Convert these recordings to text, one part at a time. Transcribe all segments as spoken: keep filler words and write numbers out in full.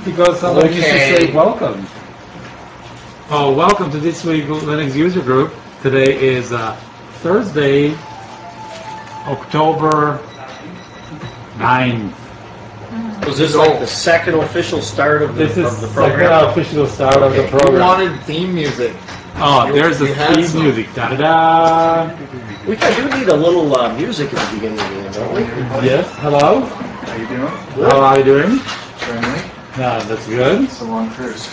because somebody needs to Okay. say welcome. Oh, welcome to this week Linux user group. Today is uh, Thursday, October ninth. Was this like the second official start of the, This is of the second program? official start of the You program. wanted theme music. Oh, You- there's the you had theme some. music. Da da da. We do need a little uh, music at the beginning of the game, don't we? Yes. Hello. How you doing? How are you doing? Friendly. Yeah, that's good. It's a long cruise.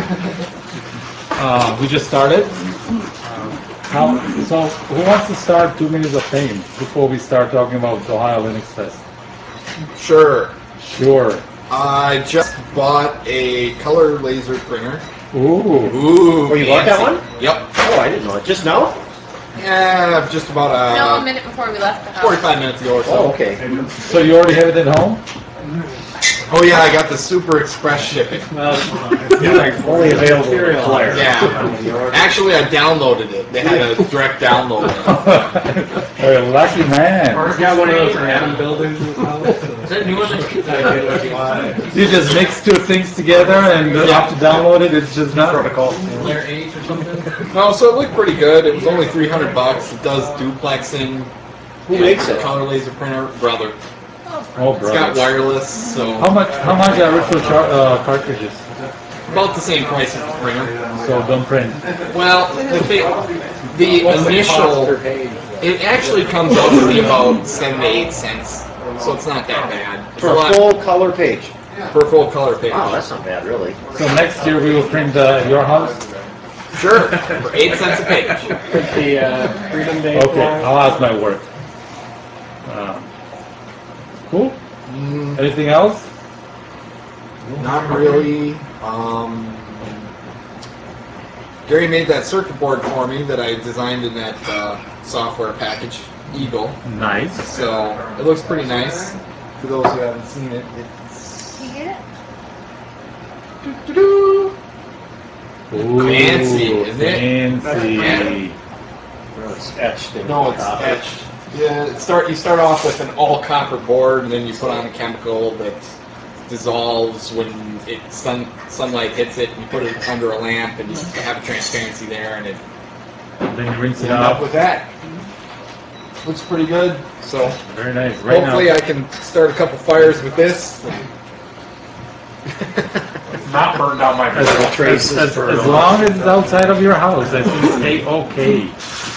Uh, we just started. How, so, who wants to start two minutes of fame before we start talking about Ohio Linux Fest? Sure. Sure. I just bought a color laser printer. Ooh. Ooh. Oh, you bought that fancy. one? Yep. Oh, I didn't know it. Just now? Yeah, just about uh, No, a minute before we left the house. forty-five minutes ago or so. Oh, okay. So you already have it at home? Oh yeah, I got the Super Express shipping. Only available in Flare. Yeah. Actually, I downloaded it. They had a direct download. You're a lucky man. Mark's got one of those random buildings in his house. Is that new one that you get what you want? You just mix two things together and uh, have to download it. It's just not Protocol. Flare eight or something? No, so it looked pretty good. It was only three hundred bucks. It does duplexing. Who makes The it? color laser printer, brother. Oh, It's got brother. wireless, so How much? How much are virtual char- uh, cartridges? about the same price as the printer. So don't print. Well, the thing, the What's the cost initial, per page? it actually comes out to be about seven to eight cents, so it's not that bad. It's For a a lot full color page. for a full color page. Wow, that's not bad, really. So next year we will print uh, at your house. Sure, for eight cents a page. The uh, Freedom Day. Okay, I'll ask my work. Uh, cool. Mm, Anything else? not really. Um, Gary made that circuit board for me that I designed in that uh, software package, Eagle. Nice. So it looks pretty nice. For those who haven't seen it, it's Can you get it? doo-doo-doo. Ooh, Fancy, isn't it? fancy. No, it's etched in No, it's copper. etched. Yeah, it start you start off with an all copper board, and then you put on a chemical that dissolves when it sun sunlight hits it. And you put it under a lamp, and you have a transparency there, and it Then you rinse you it end up out. with that. Looks pretty good. So Very nice. Right hopefully now, I can start a couple fires with this. Not burn down my as, grill. as, traces as, for- as long as it's outside of your house, I think it's okay.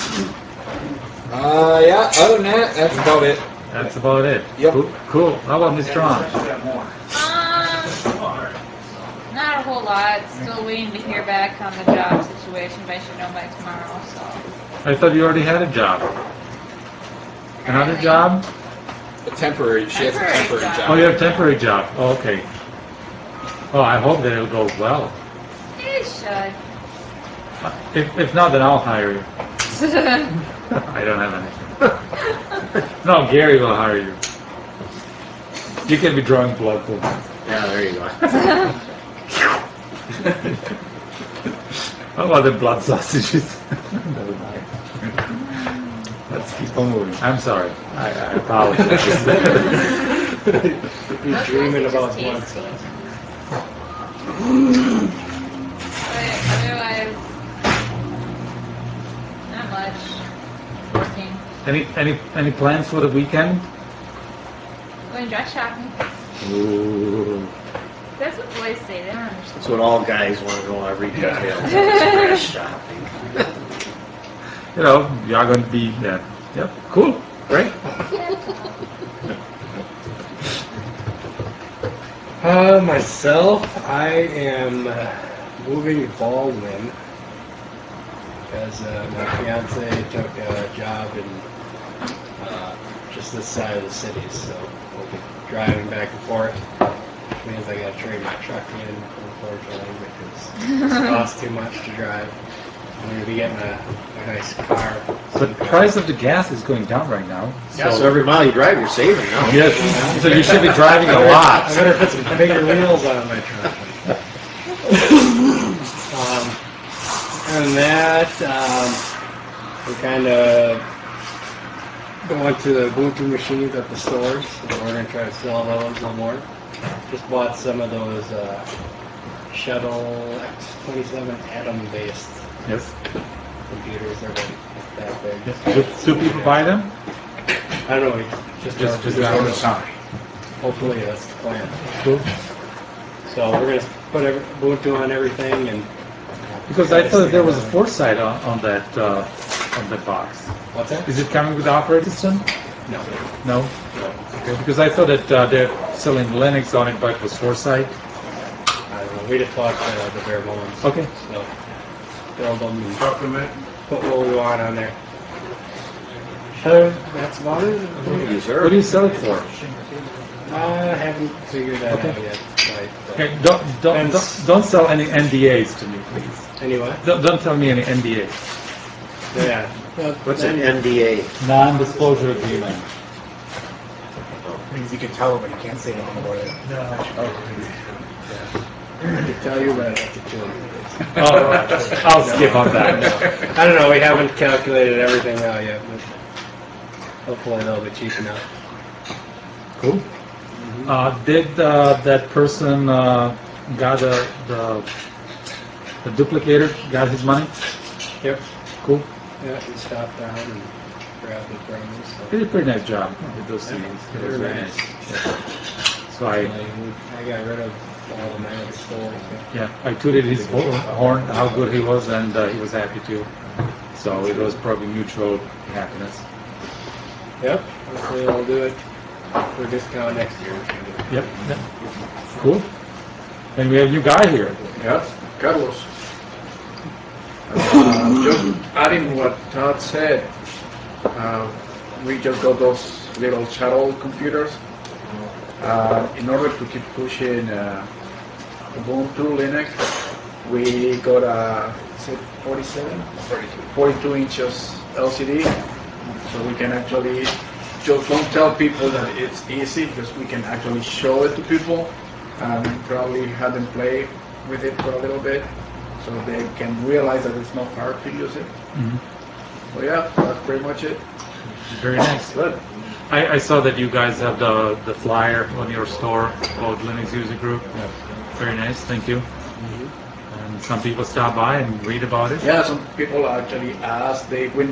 Uh, yeah. Other than that, that's about it. That's about it. Yep. Cool. Cool. How about Mister Ron? Um, not a whole lot. Still waiting to hear back on the job situation, but I should know by tomorrow, so. I thought you already had a job. Another Apparently. job? A temporary. She has a Temporary temporary job. job. Oh, you have a temporary job. Oh, okay. Oh, I hope that it'll go well. It should. If, if not, then I'll hire you. I don't have anything. No, Gary will hire you. You can be drawing blood for me. Yeah, there you go. How about the blood sausages? Never mind. Let's keep on moving. I'm sorry. I, I apologize. You're dreaming Just about tasty. blood sauce. But otherwise, not much. Working. any any any plans for the weekend? Going dress shopping. Ooh. That's what boys say. They don't understand. That's what all guys want to know every detail. Dress shopping. You know, you're going to be yeah. Yep. Cool. Great. Uh, myself, I am uh, moving to Baldwin because uh, my fiance took a job in uh, just this side of the city, so we'll be driving back and forth, which means I gotta trade my truck in, unfortunately, because it costs too much to drive. I'm gonna be getting a, a nice car. But the price of the gas is going down right now. Yeah, so every mile you drive, you're saving now. Yes. So you should be driving a I lot. better put some bigger wheels on my truck. um, and that, um, I'm kind of going to the Ubuntu machines at the stores, and we're going to try to sell those no more. Just bought some of those uh, Shuttle X twenty-seven Atom-based Yes. computers. They're like that big. yes. Do, do people buy them? I don't know, we just, Just, just just got ordered it. some. Hopefully that's the plan. Cool. So we're going to put every, Ubuntu on everything, and Because I thought there was a foresight on, on that uh, on that box. what's that? Is it coming with the operating system? No. No. Okay. Because I thought that uh, they're selling Linux on it, but it was foresight. I don't know. We just bought uh, the bare bones. Okay. So build them and Document. put what we want on there. So that's about it. What do you sell it for? I haven't figured that Okay. out yet. Right. but- Okay, don't, don't, don't, don't sell any N D As to me, please. Anyway, Don't, don't tell me any N D As. yeah. Well, What's an then- N D A? Non-disclosure agreement. Means you can tell them, but you can't say anything about it. I could tell you, but I'd have to kill you. Oh, right. I'll skip on that. I don't know. We haven't calculated everything out yet, but hopefully they'll be cheap enough. Cool. Uh, did uh, that person uh, got a, the the duplicator? Got his money? Yep. Cool. Yeah, he stopped down and grabbed it from me. So. Did a pretty nice job with those C Ds. It was very nice. So I, I got rid of all the men at the store. yeah, I tooted his ho- horn how good he was, and uh, he was happy too. So it was probably mutual happiness. Yep. Hopefully they'll do it for discount next year. Yep. Yep. Cool. And we have a new guy here. Yeah, Carlos. Uh, just adding what Todd said, uh, we just got those little shuttle computers. Uh, in order to keep pushing uh, Ubuntu Linux, we got a is it forty-seven? forty-two inches L C D, so we can actually just don't tell people that it's easy, because we can actually show it to people and probably have them play with it for a little bit, so they can realize that it's not hard to use it. Mhm. So yeah, that's pretty much it. Very nice. Good. I, I saw that you guys have the, the flyer on your store called Linux User Group. Very nice, thank you. And some people stop by and read about it. Yeah, some people actually ask. They when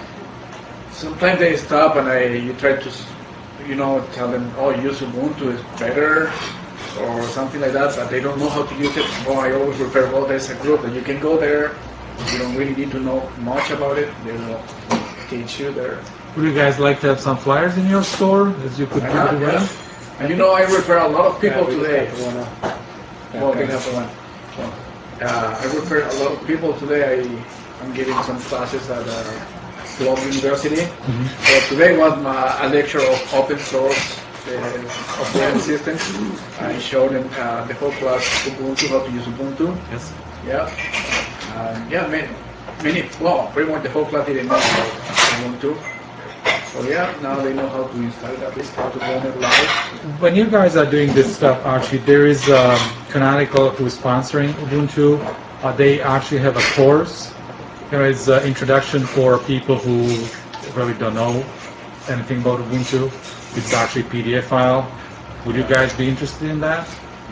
sometimes they stop and I you try to, you know, tell them, oh, use Ubuntu is better or something like that, but they don't know how to use it. Oh, I always refer, well, there's a group that you can go there. You don't really need to know much about it. They will teach you there. Would you guys like to have some flyers in your store as you could Why give not? it away? Yeah. And you know, I refer a lot of people Yeah, we just today. got the one up. Well, they have the one. Uh, I refer a lot of people today. I, I'm giving some classes at uh, Globe University. Mhm. So today was my, a lecture of open source uh, operating systems. I showed them uh, the whole class Ubuntu, how to use Ubuntu. Yes. Yeah. Um, yeah, many, many, well, pretty much the whole class didn't know about Ubuntu. So yeah, now they know how to install that, how to run it live. When you guys are doing this stuff, actually, there is um, Canonical who's sponsoring Ubuntu. Uh, they actually have a course. There is an introduction for people who really don't know anything about Ubuntu. It's actually a P D F file. Would you guys be interested in that?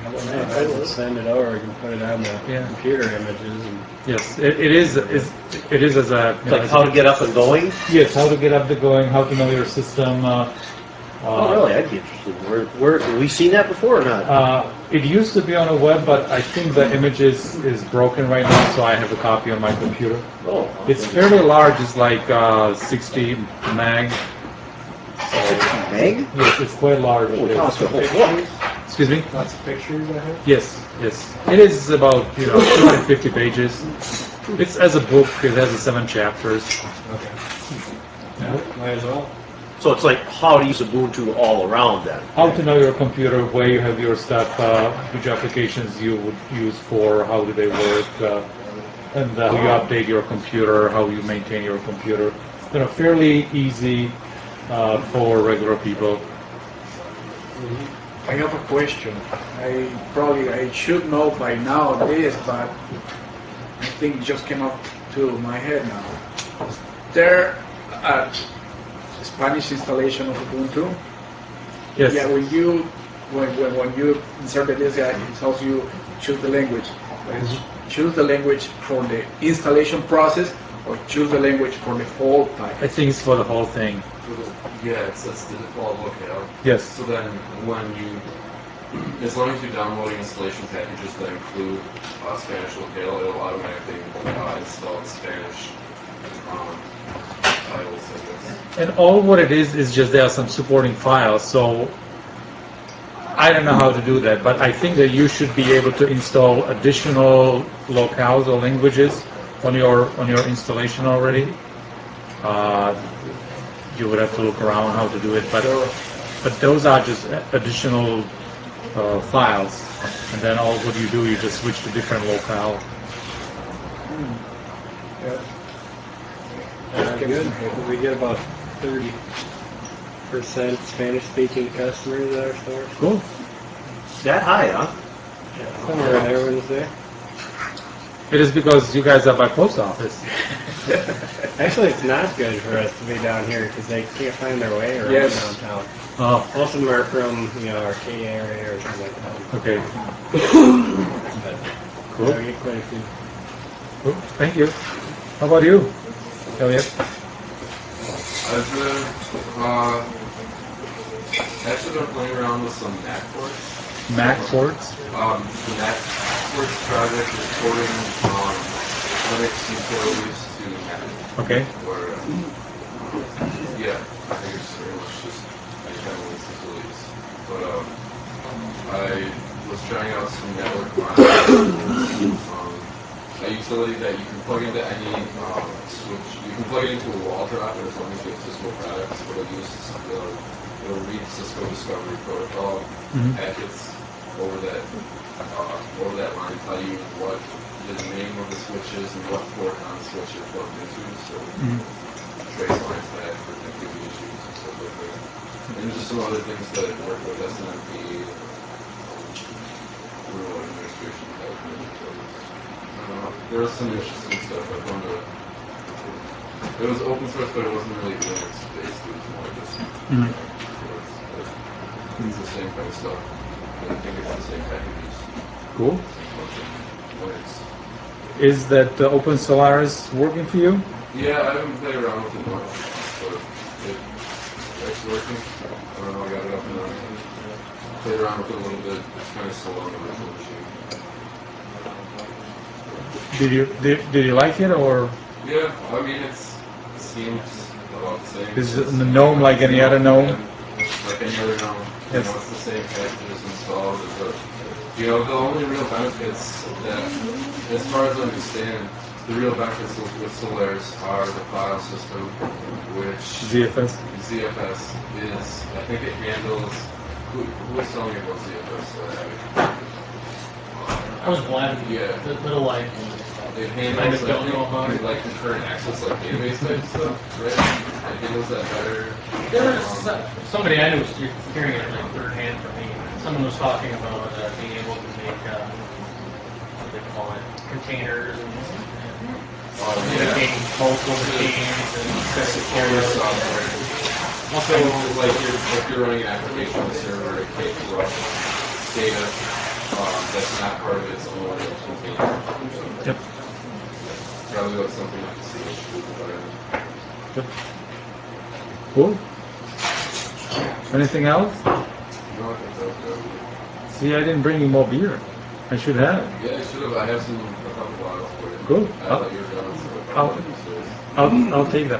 I will send it over. We can put it on the Yeah. computer images. And Yes, it, it is. Is it is as a you know, Like as how a- to get up and going? Yes, how to get up the going, how to know your system. Uh, Oh, uh, really? I'd be interested. Where, where, have we seen that before or not? Uh, it used to be on the web, but I think the image is, is broken right now, so I have a copy on my computer. Oh, It's fairly large. It's like uh, sixty meg. Meg? Yes, it's quite large. Holy cow, It's- it's a whole book. Excuse me? lots of pictures I have. Yes, yes. It is about you know two hundred fifty pages. It's as a book. It has seven chapters. Okay. Yeah. Might as well. So it's like how to use Ubuntu all around then. How to know your computer, where you have your stuff, uh, which applications you would use for, how do they work, uh, and uh, how you update your computer, how you maintain your computer. You know, fairly easy uh, for regular people. I have a question. I probably I should know by now this, but I think it just came up to my head now. There, uh, Spanish installation of Ubuntu. Yes. Yeah, when you when, when, when you insert the disk, uh, it tells you choose the language. It's choose the language for the installation process or choose the language for the whole I package. think it's for the whole thing. Yeah, it's, it's the default locale. Yes. So then when you, as long as you're downloading installation packages that include uh, Spanish locale, it'll automatically uh, install the Spanish um, titles, I guess. And all what it is is just there are some supporting files. So I don't know how to do that, but I think that you should be able to install additional locales or languages on your on your installation already. Uh, you would have to look around how to do it, but but those are just additional uh, files, and then all what you do, you just switch to different locale. Uh, good. We get about thirty percent Spanish-speaking customers at our store. Cool. That high, huh? Somewhere in there, Wednesday. It is because you guys are by post office. Actually, it's not good for us to be down here because they can't find their way around Yes. downtown. Oh, Most of them are from, you know, Arcadia area or something like that. okay. But Cool. yeah, we get quite a few. Cool. Thank you. How about you, Elliot? I've been, uh, actually been playing around with some Mac ports. Mac ports. Um, the Mac ports project is porting um, Linux utilities to Mac. Okay. Or, uh, yeah, I think it's pretty much just any kind of Linux utilities. But um, I was trying out some network monitoring. um, a utility that you can plug into any um, switch. You can plug it into a wall drop, and as long as you have Cisco products, it'll use it'll, it'll read Cisco Discovery Protocol Mhm. packets over that uh, over that line, tell you what the name of the switch is and what port on the switch you're plugged into, so Mhm. trace lines back for connectivity issues and stuff like that. And just some other things that work with S N M P, um, rural administration type of utilities. Uh, there was some interesting stuff. I found a, it was open source, but it wasn't really Linux based. It was more just Mhm. ports. But it's the same kind of stuff. And I think it's the same packages. Cool. Same function. Linux. Is that uh, Open Solaris working for you? Yeah, I haven't played around with it much, but it, it's working. I don't know, I got it up and running. Played around with it a little bit. It's kind of slow on the virtual machine. Did you did, did you like it, or Yeah, I mean, it's, it seems about the same. is It's- the GNOME like any other GNOME? Like any other GNOME. You Yes. know, it's the same packages installed. The, you know, the only real benefits that, as far as I understand, the real benefits with, with Solaris are the file system, which Z F S? Z F S is, I think it handles, who, who was telling me about Z F S? Uh, I was glad. Yeah. The little like. It I handles just don't know about like, it. like concurrent access, like database type stuff, right? It handles that better. There was Um, uh, somebody I knew was hearing it like third hand from me. Someone was talking about uh, being able to make uh, what do they call it, containers and, and Oh, yeah. communicating multiple machines and Secure carriers. software. Also, So, like, you're, if you're running an application on the server, it can't corrupt data um, that's not part of its own container. Yep. Probably like something like the C H environment. Yep. Cool. Anything else? No, I think that was good. See, I didn't bring you more beer. I should have. Yeah, I should have. I have some a couple bottles for you. Cool. I thought you were done, so I'll- I'll upstairs. I'll I'll take them.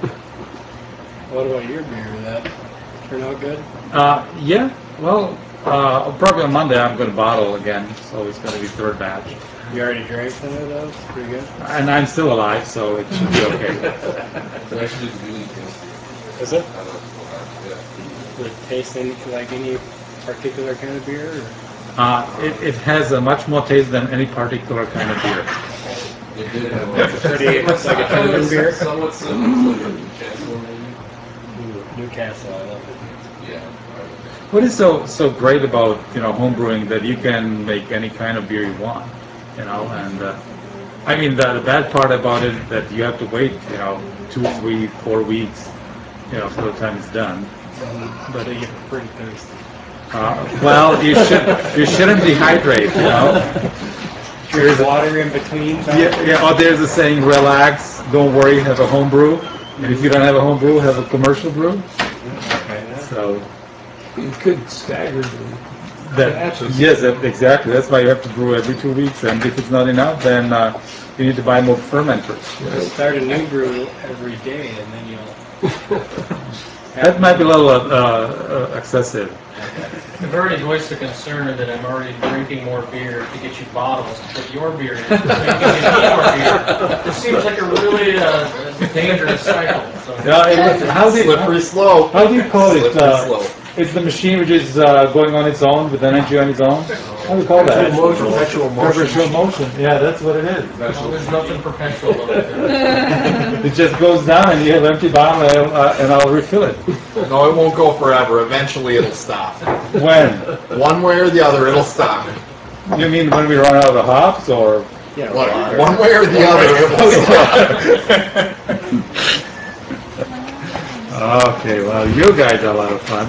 What about your beer? Did that turn out good? Uh, yeah. Well, uh, probably on Monday I'm going to bottle again, so it's going to be third batch. You already drank some of those? Pretty good. And I'm still alive, so it should be okay. It's actually really tasty. Is it? I like it a lot. Yeah. Does it taste any, like any particular kind of beer? Or? Uh, it, it has a much more taste than any particular kind of beer. It did have a Pretty- it's like a German beer? Somewhat similar to like a Newcastle, maybe. Ooh, Newcastle, I love it. Yeah. What is so so great about you know homebrewing that you can make any kind of beer you want, you know? And uh, I mean the, the bad part about it is that you have to wait, you know, two, three, four weeks you know, for the time it's done. But they get pretty thirsty. Uh, well, you should you shouldn't dehydrate, you know. Drink water in between. Yeah, yeah. Oh, there's a saying: relax, don't worry, have a home brew. And if you don't have a home brew, have a commercial brew. Okay. So You could stagger them. that Batches. yes, that, exactly. That's why you have to brew every two weeks. And if it's not enough, then uh, you need to buy more fermenters. Start a new brew every day, and then you'll. That might be a little uh, uh, excessive. I've already voiced the concern that I'm already drinking more beer to get you bottles to put your beer in, so you can get me more beer. It seems like a really uh, dangerous cycle. So. Yeah, it, how do you, Slippery slope. how do you call it? Slippery Uh, slope. it's the machine which is uh, going on its own with energy on its own. How do you call that? Perpetual motion. Perpetual motion. Yeah, that's what it is. Well, there's nothing perpetual about it. It just goes down, and you have an empty bottle, and I'll, uh, and I'll refill it. No, it won't go forever. Eventually, it'll stop. When? One way or the other, it'll stop. You mean when we run out of hops, or? Yeah, One, water. one way or the other, it will stop. Okay, well, you guys are a lot of fun.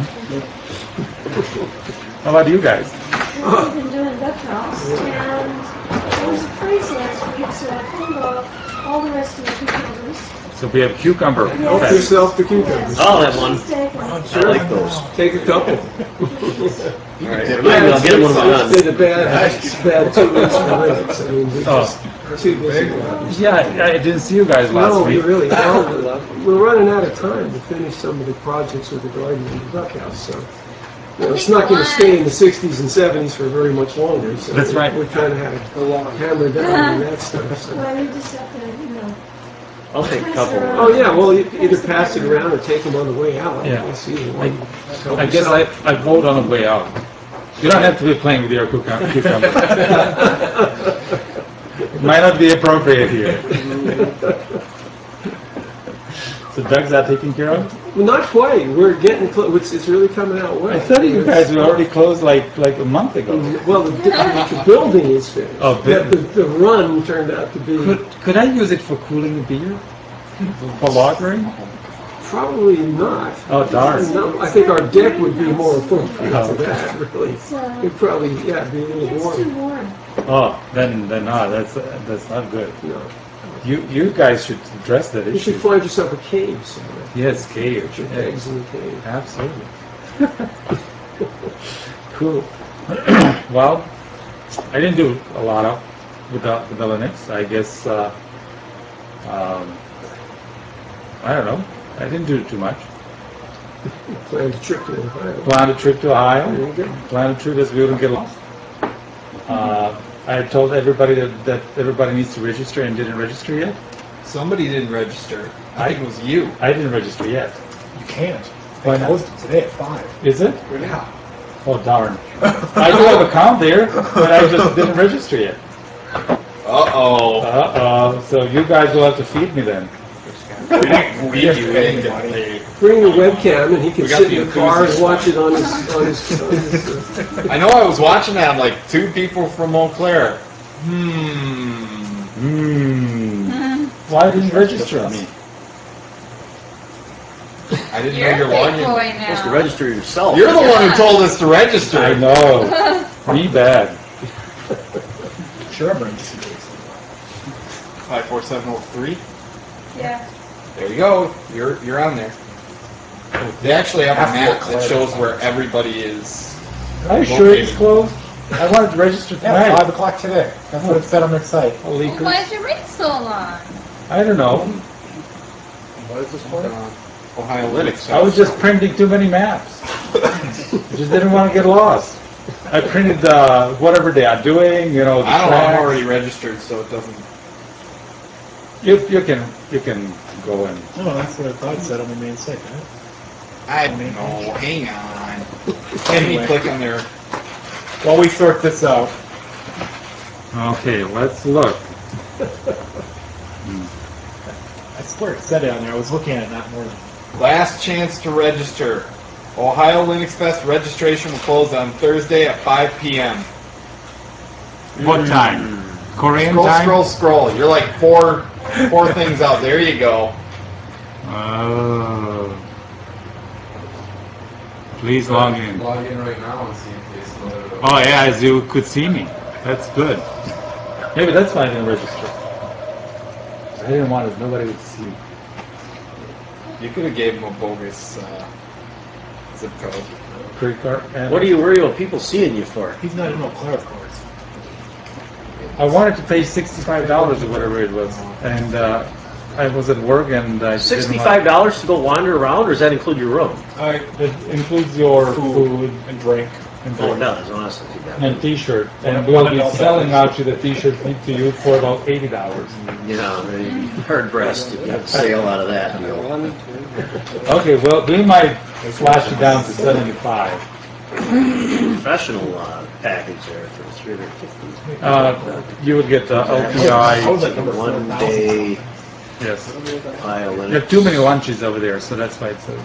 How about you guys? We've been doing duck house, and there was a freeze last week, so I pulled off all the rest of the cucumbers. So we have cucumber. Help fest. yourself to cucumbers. Yes. I'll have one. She's taken I like those. Take a couple. Maybe I'll get them when we're done. It's been a bad, bad two weeks for Linux. I mean, we Oh. just too busy. Yeah, I, I didn't see you guys last No, week. we really are. We're running out of time to finish some of the projects with the garden and the duck house, so. You know, it's not going to stay in the sixties and seventies for very much longer, so. That's right. We're trying to have it hammered down on that stuff, so. Well, you just have to, you know. I'll take a couple. Oh, yeah, well, you either pass it around or take them on the way out. Yeah. We'll see. Help I guess I, yourself. I vote on the way out. You don't have to be playing with your cucum- cucumber. It might not be appropriate here. So Doug's not taken care of? Well, not quite. We're getting close. It's, it's really coming out well. I thought you guys were already closed like like a month ago. Well, the, the, the building is finished. Oh, the, the- the, the run turned out to be Could, could I use it for cooling the beer? For lagering? probably not. Oh, darn. No, I think our deck would be more appropriate Oh, for okay. that, really. It's, uh, It'd probably, yeah, be a little It's too warm. warm. Oh, then then no, that's that's not good. No. You you guys should address that You should issue. find yourself a cave somewhere. Yes, cave. Put your Yes. eggs in the cave. Absolutely. Cool. Well, I didn't do a lot of with the, with the Linux. I guess uh, um, I don't know. I didn't do too much. Planned a trip to Ohio. Planned a trip to Ohio. There you go. Planned a trip as we wouldn't get lost. Uh, I told everybody that, that everybody needs to register and didn't register yet. Somebody didn't register. I think it was you. I didn't register yet. You can't. Why They not? closed it today at five. Is it? Yeah. Oh darn! I do have an account there, but I just didn't register yet. Uh-oh. Uh oh. So you guys will have to feed me then. We didn't we didn't get paid. Bring your webcam and he can We got sit the in the car and enthusiast watch it on his, on his, on his uh, I know I was watching that, like, two people from Eau Claire. Hmm. Hmm. Why didn't you register me? I didn't You're know a your big login. boy You're supposed to now. register yourself. You're the one who told us to register. I know. Me bad. Sure, I'm registered. five four seven oh three. Yeah. There you go. You're you're on there. They actually have a After map Claire that shows comes. where everybody is. Are you sure it's closed? I wanted to register Yeah, tonight. five o'clock today. That's what it said on their site. Holy Well, coo- why did you wait so long? I don't know. What is this for? Uh, Ohio Linux. I was just printing too many maps. Just didn't want to get lost. I printed uh, whatever they are doing, you know, the I don't know. I'm tracks. already registered, so it doesn't. You, you can you can go in. No, that's what I thought it said on the main site, right? I don't know. Hang on. Let me Anyway. click on there. While we sort this out, Okay, let's look. I swear it said it on there. I was looking at it that morning. Last chance to register. Ohio Linux Fest registration will close on Thursday at five p.m. What time? Korean Scroll, time? scroll, scroll. You're like four, four things out. There you go. Oh. Please log in. Log in right now and see if they still have it. Oh yeah, as you could see me. That's good. Maybe that's why I didn't register. I didn't want it. Nobody would see. You could have gave him a bogus uh, zip code. Credit card. And What are you worried about people seeing you for? He's not even on cloud cards. I wanted to pay sixty-five dollars or whatever it was, and uh, I was at work and I Sixty-five dollars to go wander around, or does that include your room? I It includes your food, and drink. and, Oh, it drink does. Honestly, that. and T-shirt, and One we'll be adult selling dollars. out you the T-shirt to you for about eighty dollars. Yeah, maybe hard breast. You get a sale out of that deal. Okay, well we might slash it down to seventy-five. Professional uh, package there for three hundred fifty. Uh, you would get the L P I was I. like number One four thousand. day Yes, violin. you have too many lunches over there, so that's why it's. A,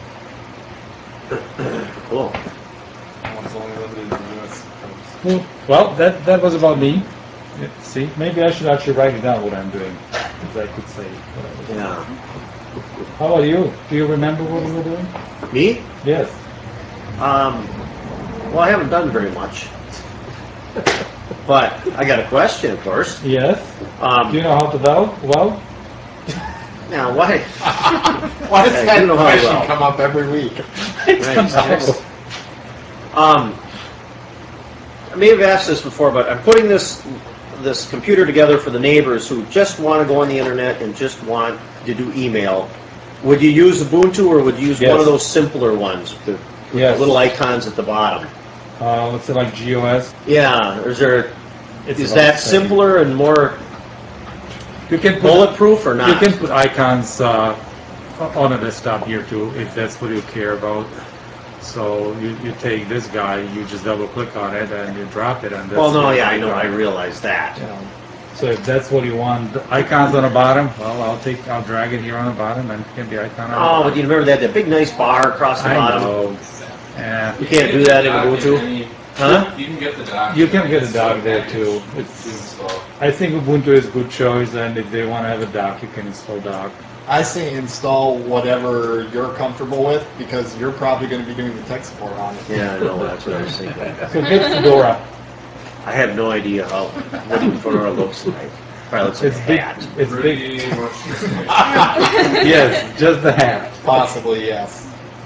Cool. One's only limited in the U S. well, that that was about me. Yeah, see, maybe I should actually write it down what I'm doing, because I could say. What I was doing. Yeah. How about you? Do you remember what you were doing? Me? Yes. Um. Well, I haven't done very much, but I got a question, of course. Yes. Um. Do you know how to weld? Well, Now, why? Why does I that do know how question well. come up every week? Right. Um, I may have asked this before, but I'm putting this this computer together for the neighbors who just want to go on the internet and just want to do email. Would you use Ubuntu, or would you use Yes. one of those simpler ones with, the, with Yes. the little icons at the bottom? uh, let's say like G O S. Yeah. Is there It's is about that the same. simpler and more You can put bulletproof or you not? can put icons uh, on a desktop here too, if that's what you care about. So you, you take this guy, you just double click on it, and you drop it, and that's Well, no, the yeah, I know, I icon. realize that. You know, so if that's what you want, the icons on the bottom, well, I'll take, I'll drag it here on the bottom, and it can be icon on the Oh, bottom. but you remember that that big nice bar across the I bottom? know. Yeah. You can't do that in Ubuntu? Any- Huh? You can get the doc. You can get a dock there too. To It's, install. I think Ubuntu is a good choice, and if they want to have a dock, you can install dock. I say install whatever you're comfortable with, because you're probably going to be doing the tech support on it. Yeah, I know, that's what I was thinking. So get Fedora. I have no idea how what even Fedora looks like. Probably looks like It's a big. hat. It's Pretty big. much just like Yes, just the hat. Possibly, yes.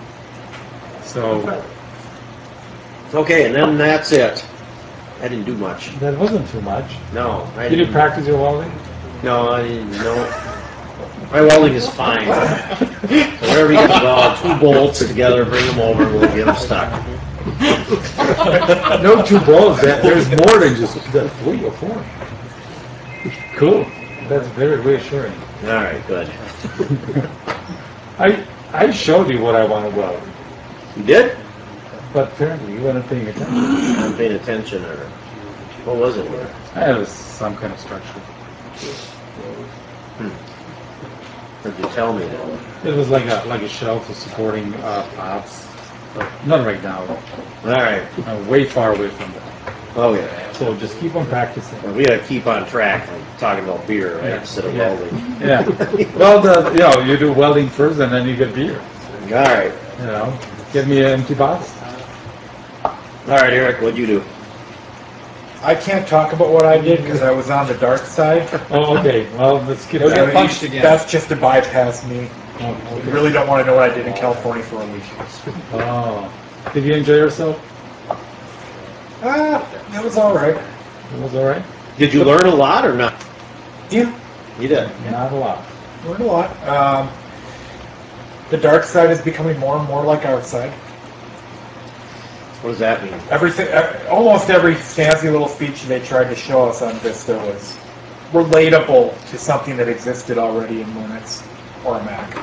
So Okay, and then that's it. I didn't do much. that wasn't too much. No, I Did you didn't. practice your welding? No, I didn't. No. My welding is fine. So whatever you got, well, two bolts together, bring them over, and we'll get them stuck. No two balls. That there's more than just the three or four. Cool. That's very reassuring. All right, good. I I showed you what I want to weld, You did? but apparently you weren't paying attention. I'm paying attention, or what was it? It was some kind of structure. Did you tell me though? It was like a like a shelf for supporting uh, pots, but not right now. All right. I'm way far away from that. Oh yeah. So just keep on practicing. Well, we gotta keep on track, like talking about beer, right? Yeah. Instead of Yeah. welding. Yeah. Well, the, you know, you do welding first, and then you get beer. All right. You know, give me an empty box. All right, Eric, what'd you do? I can't talk about what I did because I was on the dark side. Oh, okay. Well, let's skip So that. punched again. That's just to bypass me. Oh, You okay. really don't want to know what I did in California for a week. Oh, did you enjoy yourself? Ah, it was all right. It was all right. Did you learn a lot or not? Yeah, You did. Not a lot. learned a lot. Um, the dark side is becoming more and more like our side. What does that mean? Everything, uh, almost every fancy little feature they tried to show us on Vista was relatable to something that existed already in Linux or a Mac.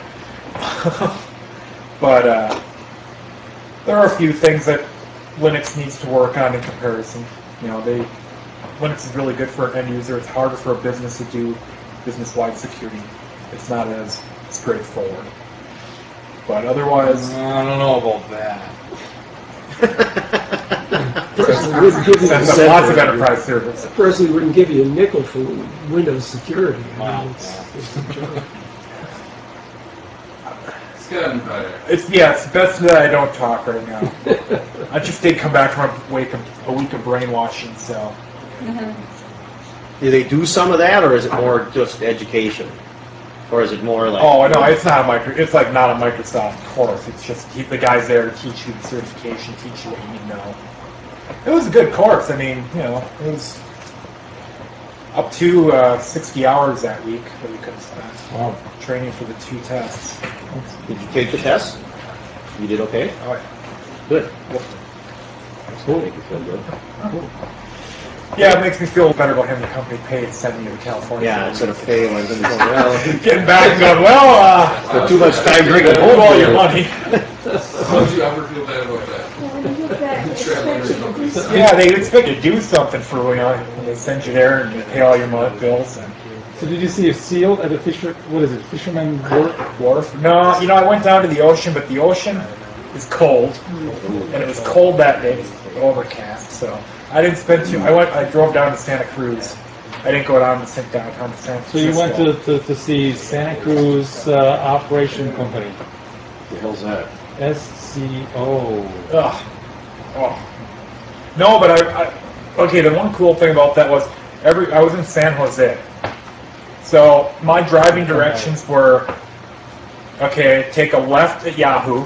But uh, there are a few things that Linux needs to work on in comparison. You know, they Linux is really good for an end user. It's harder for a business to do business-wide security. It's not as straightforward. But otherwise, I don't know about that. Presley wouldn't give you that's a, a lots of enterprise service. Presley wouldn't give you a nickel for Windows security. I mean, Wow. it's, it's a joke. It's gotten better. It's yeah, it's best that I don't talk right now. I just did come back from a week of, a week of brainwashing, so. Do they do some of that, or is it more just education, or is it more like? Oh no, it's not a micro. It's like not a Microsoft course. It's just keep the guys there to teach you the certification, teach you what you need to know. It was a good course. I mean, you know, it was up to uh, sixty hours that week that we could have spent Wow. training for the two tests. Did you take the test? You did okay. Oh yeah. Good. Cool. Cool. Make you feel good. Yeah, it makes me feel better about having the company pay to send me to California. Yeah, instead of failing, then going well. Getting back and going, well, uh, Spent too much time drinking hold home all your money. Don't you ever feel bad about that? Yeah, when you get back, they expect you to do something. Yeah, they expect you to do something for, you know, and they send you there and you pay all your money bills. And So did you see a seal at the fisher? What is it? Fisherman Wharf? wharf. No, you know, I went down to the ocean, but the ocean is cold, and it was cold that day. It was overcast, so I didn't spend too. I went. I drove down to Santa Cruz. I didn't go down to San- downtown to San So Francisco. you went to, to, to see Santa Cruz uh, Operation Company. The hell's that? S C O. Ugh. Oh. No, but I, I. Okay, the one cool thing about that was every. I was in San Jose, so my driving directions were. Okay, take a left at Yahoo.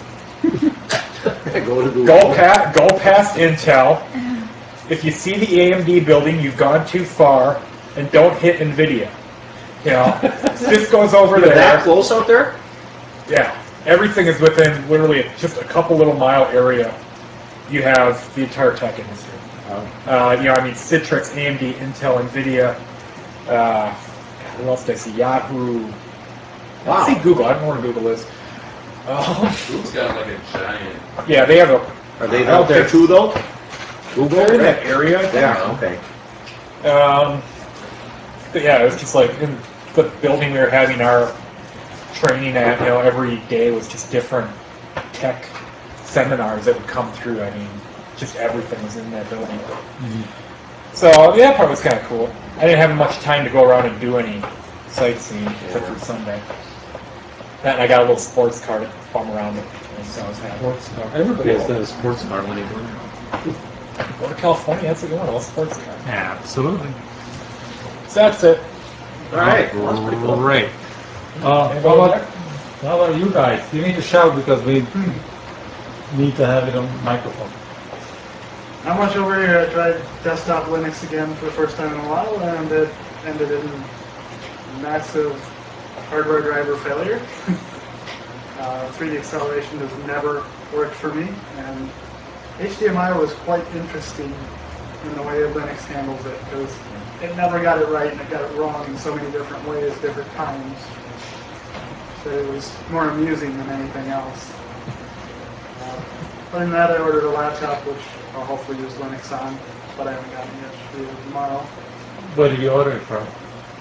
Go to Google. Go past, go past Intel. If you see the A M D building, you've gone too far, and don't hit Nvidia. You know, Cisco's over You're there. that close out there? Yeah, everything is within literally just a couple little mile area. You have the entire tech industry. Uh, you know, I mean, Citrix, A M D, Intel, Nvidia. Uh, what else did I see? Yahoo. Wow. I see Google. I don't know where Google is. Uh, Google's got like a giant. yeah, they have a. Are they I don't out there think- too, though? Google? They're in that area. Yeah, okay. Um, but yeah, it was just like in the building we were having our training at. You know, every day was just different tech seminars that would come through. I mean, just everything was in that building. Mm-hmm. So yeah, that part was kind of cool. I didn't have much time to go around and do any sightseeing except for Sunday. That and I got a little sports car to bum around with, so I was happy. Sports car. Everybody has a sports car when they go there. Go to California, that's what you want, a little sports car. Absolutely. So that's it. All right. Well, that's pretty cool. Great. Uh, how about, how about you guys? You need to shout because we need to have it on microphone. Not much over here. I tried desktop Linux again for the first time in a while, and it ended in massive hardware driver failure. uh, three D acceleration has never worked for me, and H D M I was quite interesting in the way Linux handles it, because it never got it right, and it got it wrong in so many different ways, different times. So it was more amusing than anything else. Uh, other than that, I ordered a laptop, which I'll hopefully use Linux on, but I haven't gotten it yet. Should be here tomorrow. Where did you order it from?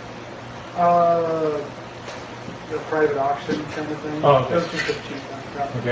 Uh, the private auction kind of thing. Oh, okay. It was just a cheap laptop. Okay.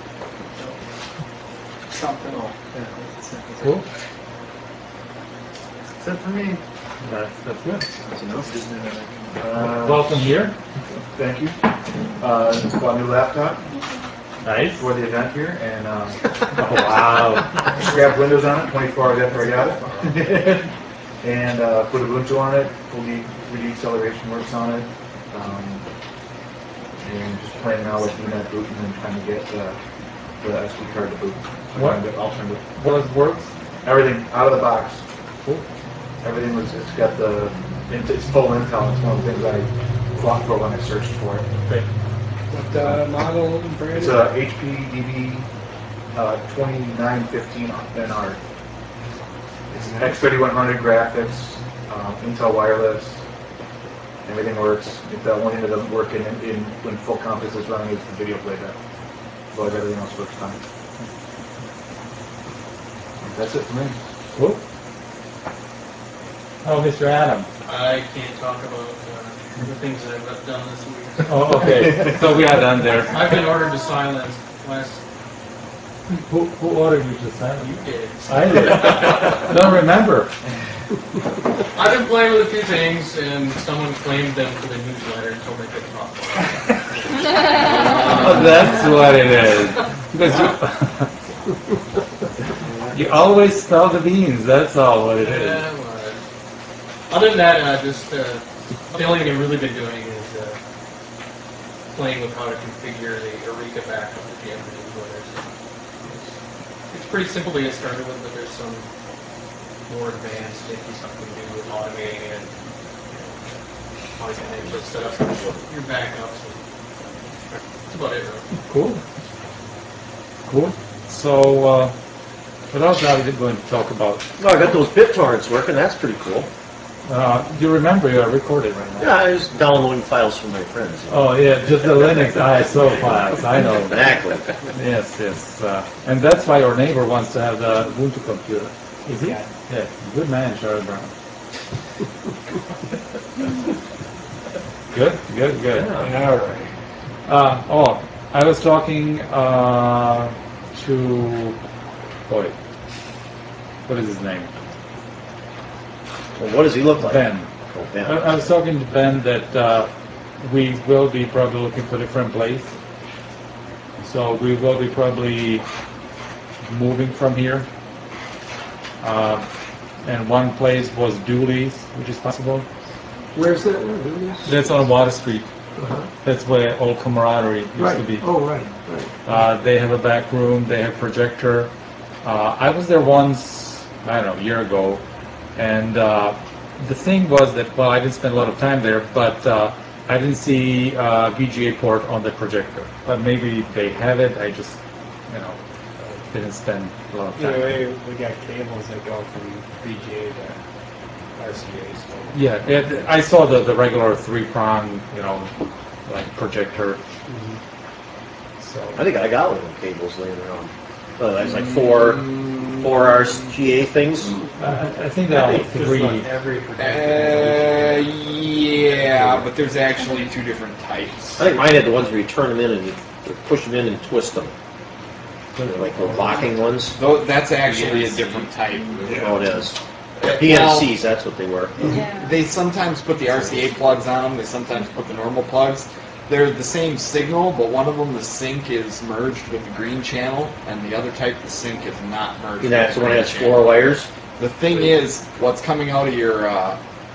So, something. Cool. That's it for me. That's, that's good. That's enough. Uh, Welcome here. Thank you. Uh, bought a new laptop Nice. for the event here, and um, Oh, wow. we have Windows on it twenty-four hours after I got it. And uh, put Ubuntu on it, full D three D acceleration works on it. Um, and just playing now with D NET boot and then trying to get uh, the S D card to boot. So What? I'm gonna get alternative. What works? Everything out of the box. Cool. Everything was, it's got the, it's full Intel. It's one of the things I fought for when I searched for it. Great. What uh, model and brand? It's a H P D B uh, twenty-nine fifteen N R. It's X thirty-one hundred graphics, um, Intel wireless, everything works. If the only thing that doesn't work in, in when full compass is running is the video playback. But everything else works fine. That's it for me. Cool. Oh, Mister Adams. I can't talk about uh, the things that I've done this week. Oh, okay. So we are done there. I've been ordered to silence last. Who, who ordered you to sign? You did. I did. I don't remember. I've been playing with a few things, and someone claimed them for the newsletter and told me I couldn't talk about it. Oh, that's what it is. Because you, you always spill the beans. That's all what it is. Yeah, well, other than that, uh, just uh, the only thing I've really been doing is uh, playing with how to configure the Eureka backup at the end of the newsletter. So it's, it's pretty simple to get started with, but there's some more advanced, nifty stuff we can do with automating it. How you can actually set up your backups. That's about it, really. Cool. Cool. So, uh, what else are we going to talk about? Well, I got those BitTorrents working. That's pretty cool. Uh, you remember you are recorded right now? Yeah, I was downloading files from my friends. You know. Oh, yeah, just the Linux I S O files. I know. Exactly. Yes, yes. Uh, and that's why your neighbor wants to have the Ubuntu computer. Is he? Yeah. Yeah. Good man, Charlie Brown. Good, good, good. Yeah. All right. Uh, oh, I was talking uh, to, boy, what is his name? Well, what does he look like? Ben. Oh, I, Ben. I was talking to Ben that uh, we will be probably looking for a different place. So we will be probably moving from here. Uh, and one place was Dooley's, which is possible. Where's that? Where, Dooley's? That's on Water Street. Uh-huh. That's where old Camaraderie used Right. to be. Oh, right, right. Uh, they have a back room, they have projector. Uh, I was there once, I don't know, a year ago, and uh, the thing was that, well, I didn't spend a lot of time there, but uh, I didn't see uh, V G A port on the projector. But maybe they have it, I just, you know, didn't spend a lot of Yeah, time. we, we got cables that go from V G A to R C A. So. Yeah, it, I saw the, the regular three-prong, you know, like projector. Mm-hmm. So I think I got one of them cables laying around. Well, that's like four, four R G A things. uh, I think there I are think just three. about every Uh, projector. yeah, but there's actually two different types. I think mine had the ones where you turn them in and you push them in and twist them. They're like the locking ones. Though that's actually a different type. Oh, it is. P N Cs, that's what they were. Yeah. They sometimes put the R C A plugs on them. They sometimes put the normal plugs. They're the same signal, but one of them, the sync is merged with the green channel, and the other type, the sync is not merged. And that's with the the one green that has channel. four wires. The thing is, what's coming out of your uh,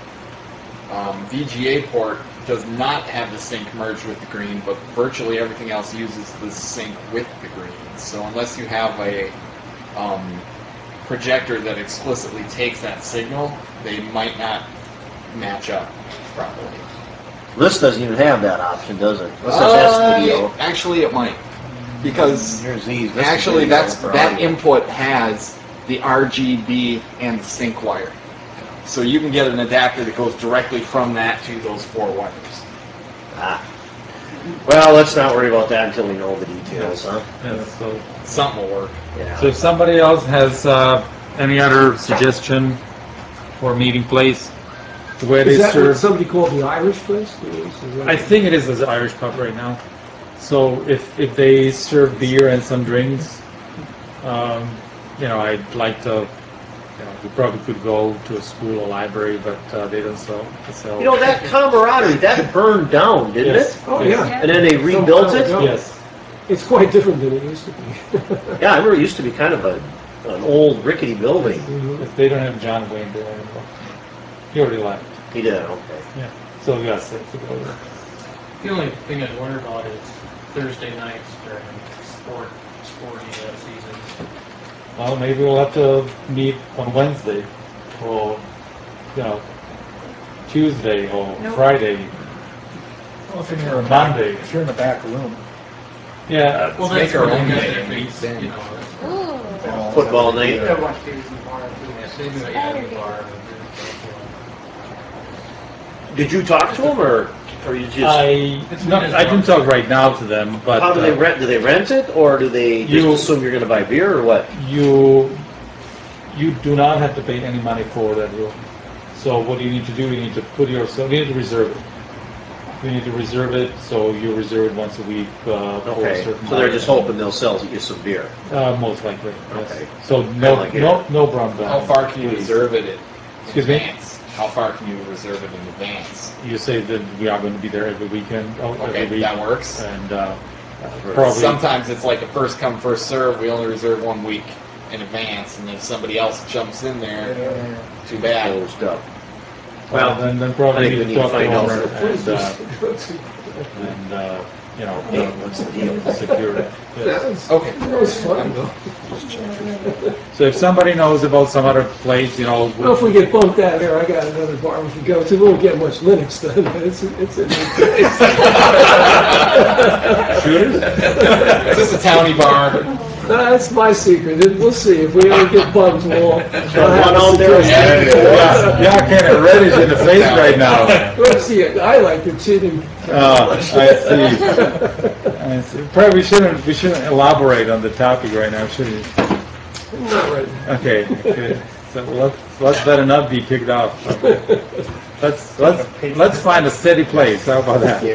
um, V G A port does not have the sync merged with the green, but virtually everything else uses the sync with the green. So unless you have a um, projector that explicitly takes that signal, they might not match up properly. This doesn't even have that option, does it? This says Uh, S video. Actually, it might, because Here's these. This is actually video that's for that audio. input has the R G B and the sync wire. So you can get an adapter that goes directly from that to those four wires. Ah. Well, let's not worry about that until we know the details, huh? Yeah, so, Something will work. Yeah. so if somebody else has uh, any other suggestion for a meeting place, where they Is that what serve, somebody called the Irish place? Is that- I think it is an Irish pub right now. So if if they serve beer and some drinks, um, you know, I'd like to. You know, we probably could go to a school or library, but uh, they don't sell. sell. You know, that camaraderie, that burned down, didn't Yes. it? Oh, Yes. yeah. And then they Some rebuilt time it? ago. Yes. It's quite different than it used to be. Yeah, I remember it used to be kind of a, an old rickety building. Mhm. If they don't have John Wayne there anymore. He already left. He did, okay. Yeah. So we got six to go there. The only thing I'd worry about is Thursday nights during sport, sporty uh, season. Well, maybe we'll have to meet on Wednesday, or you know, Tuesday or Nope. Friday. Well, if you're in the Monday. back, if you're in the back room, Yeah. Well, Let's that's make our where own you night get and their meet face, them. you know. Ooh. Football night. I watch T Vs in the bar too. Yeah, so maybe like yeah, in the bar. but there's- Did you talk to them, or, or you just, I no, I can talk right now to them, but how do they uh, rent, do they rent it, or do they just You- assume you're gonna buy beer, or what? you you do not have to pay any money for that room. So what you need to do, you need to put yourself, you need to reserve it. You need to reserve it, so you reserve it once a week uh, for a Okay, certain so they're just amount. hoping they'll sell you some beer. Uh, most likely, yes. Okay. So no, like it. no, no brown How bag, far can you please. reserve it? At Excuse me? advance? How far can you reserve it in advance? You say that we are going to be there every weekend, oh, Okay, every week. that works. And uh, probably Sometimes it's like a first come, first serve. We only reserve one week in advance, and if somebody else jumps in there, too bad. Closed up. well, then, then I probably think we need need to to talk to find out. owner and, uh, and uh, you know, Hey, what's the deal? secure it. Yes. That's, Okay. that was fun though. So if somebody knows about some other place, you know, Well, if we get bumped out here, I got another bar we can go to. We won't get much Linux done, but it's a, it's a neat place. shooters? Is this a towny bar? No, that's my secret. It- We'll see. If we ever get bumped, we'll. I'll have one a out there security. Yeah, yeah, kind of reddish in the face right now. Let's see it. I like the cheating. Oh, I see. I see. Probably we shouldn't we shouldn't elaborate on the topic right now, should we? Not right now. Okay, okay. So let's let's let it not be kicked off. Okay. Let's let's let's find a steady place. How about that?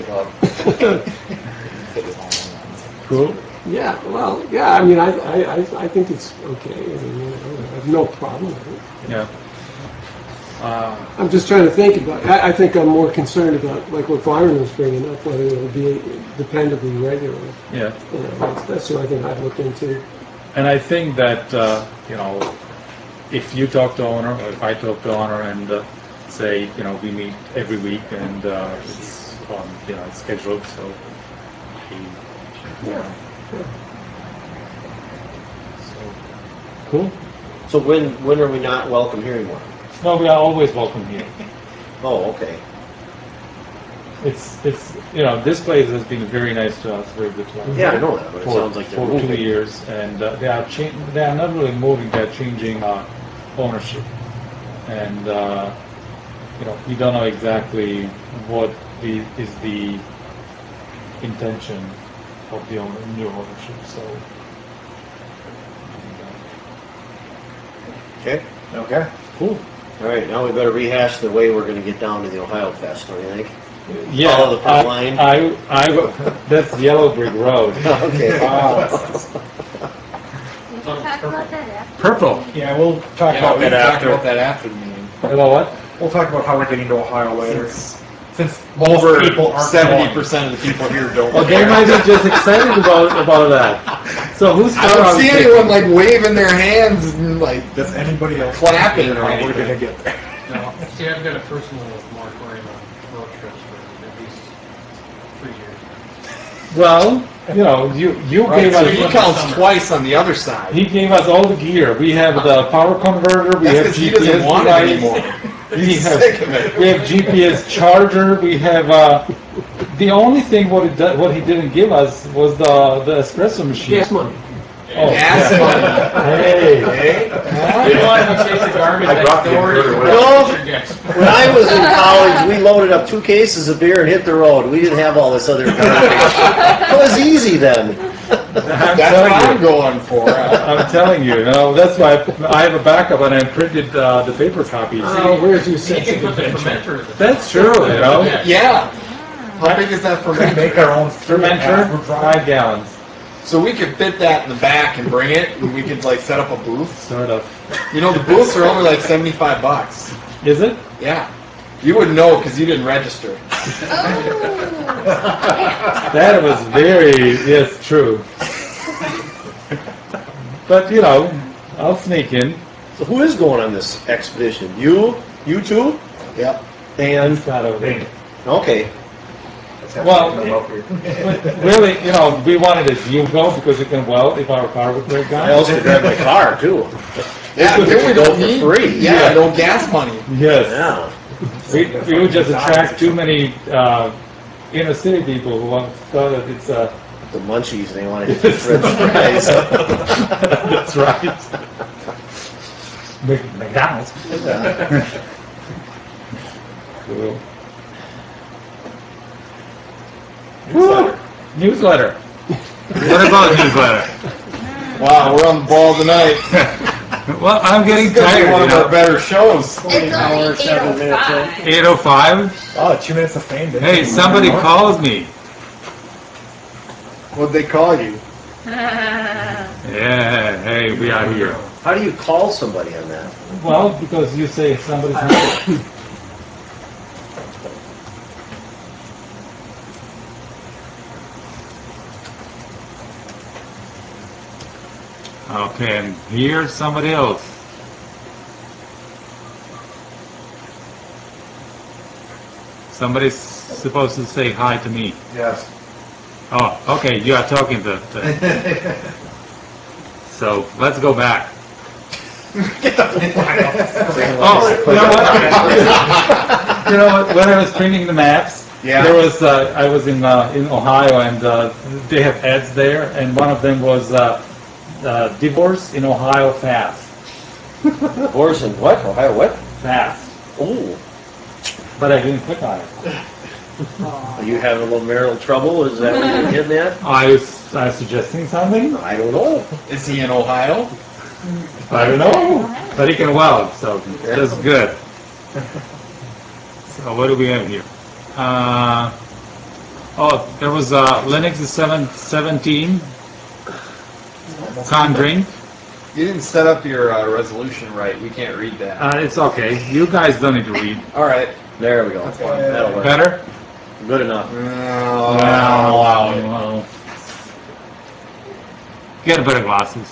Cool. Yeah, well, yeah, I mean, I, I, I I think it's okay. I mean, you know, I have no problem with it. Yeah. Uh, I'm just trying to think about, I, I think I'm more concerned about, like what Byron was bringing up, whether it'll be dependably regular. yeah. You know, that's, that's the only thing I'd look into. And I think that uh, you know, if you talk to owner, or if I talk to owner, and uh, say, you know, we meet every week, and uh, it's on, you know, it's scheduled, so he, Yeah. so cool. So when when are we not welcome here anymore? No, we are always welcome here. Oh, okay. It's it's you know, this place has been very nice to us, very good to us. Yeah, I know that, but it for, sounds like they're for two moving. years, and uh, they are cha- they are not really moving; they're changing uh, ownership, and uh, you know, we don't know exactly what the is the intention of the owner, new ownership. So, Okay. Okay. cool. All right, now we better rehash the way we're going to get down to the Ohio Fest, don't you think? Yeah, Follow the I, line. I, I, that's Yellow Brick Road. Okay. Ah, We can talk about that after. purple. Yeah, we'll talk Yeah, about we that can talk after. about that after the meeting. Hello, what? We'll talk about how we're getting to Ohio later. Since, Since over most people aren't seventy going. percent of the people here don't. Oh, they might be just excited about about that. So who's I don't see anyone like waving their hands and like Does anybody else Clapping know or how we're anything. going to get there? No, see, I've got a personal moratorium on road trips for at least three years. Well, you know, you you Right, gave so us he counts twice on the other side. he gave us all the gear. We have the power converter. We That's have 'cause he G P S doesn't want it device. anymore. We He's have sick of it. we have G P S charger. We have uh, the only thing what it do, what he didn't give us was the the espresso machine. Gas money. Oh, Gas yeah. money. Hey, Hey? You know what, if you take the garbage I next brought the door, you inverter can with me. put your gas. When I was in college, we loaded up two cases of beer and hit the road. We didn't have all this other garbage. It was easy then. I'm That's telling what you. I'm going for. I'm telling you, you know, that's why I, I have a backup and I printed uh, the paper copies. Oh, where's your You sense can of put the adventure? fermenter in the That's true, you know. Yeah. How big is that Could fermenter? make our own Fermenter, five gallons, So we could fit that in the back and bring it, and we could like set up a booth. sort of. You know, the booths are only like seventy-five bucks. Is it? Yeah. You wouldn't know because you didn't register. That was very, yes, true. But, you know, I'll sneak in. So who is going on this expedition? You? You two? Yep. And, It's not over there. okay. Well, but really, you know, we wanted it. You go because you can weld if our car would break down. I also grab my car, too. Yeah, This then we would go don't for need free. Yeah, Yeah. no gas money. Yes. Yeah. We, we would just attract too many uh, inner city people who want to thought that it's uh, The munchies, they want to hit the french fries. That's right. Mc- McDonald's. Cool. Woo! Newsletter. What about newsletter? Wow, we're on the ball tonight. Well, I'm getting This is gonna be tired. one You of our know. better shows. It's only eight oh five. eight oh five. Oh, two minutes of fame. didn't Hey, it? somebody calls me. What'd they call you? Yeah, hey, we are here. How do you call somebody on that? Well, because you say somebody's not. Okay, and here's somebody else. Somebody's supposed to say hi to me. Yes. Oh, okay, you are talking to. to so let's go back. Oh, you know what? You know what? When I was printing the maps, Yeah. there was uh, I was in uh, in Ohio, and uh, they have ads there, and one of them was uh, uh, divorce in Ohio fast. Divorce in what? Ohio what? Fast. Ooh. But I didn't click on it. Are you having a little marital trouble? Is that what you're getting at? I was, I was suggesting something. I don't know. Is he in Ohio? I don't know. But he can weld, so that's good. So what do we have here? Uh, oh, there was uh, Linux seven seventeen Conjuring. You didn't set up your uh, resolution right. We can't read that. Uh, it's okay. You guys don't need to read. All right. There we go. That'll work. Better? Good enough. Oh, Well, get better glasses.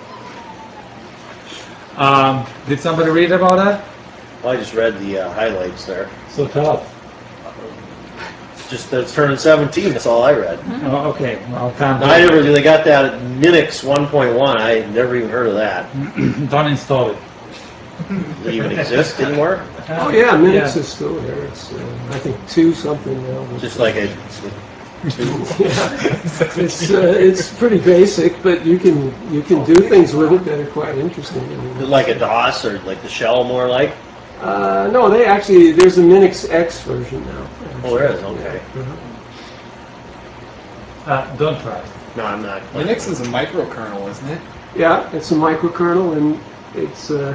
Um, did somebody read about that? Well, I just read the uh, highlights there. So tell us. Just that it's turning seventeen. That's all I read. Oh, okay. Well, can't I never really got that at Minix one point one. I never even heard of that. Don't install it. Does it even exist anymore? Oh yeah, Minix is still there. It's uh, I think two something now. Just like a. Yeah, it's uh, it's pretty basic, but you can you can do things with it that are quite interesting. I mean, Like a DOS or like the shell, more like. uh, no, they actually there's a Minix X version now. Oh, there is. Okay. Uh, don't try. No, I'm not. Linux is a microkernel, isn't it? Yeah, it's a microkernel, and it's. Uh,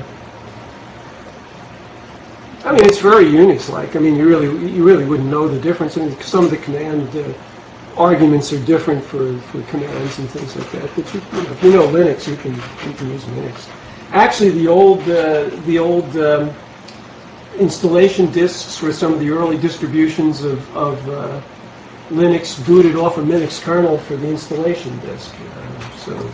I mean, it's very Unix-like. I mean, you really you really wouldn't know the difference. I mean, some of the command uh, arguments are different for, for commands and things like that. But you, you know, if you know Linux, you can you can use Linux. Actually, the old uh, the old um, installation disks for some of the early distributions of, of uh, Linux booted off a Minix kernel for the installation disk. Uh, so.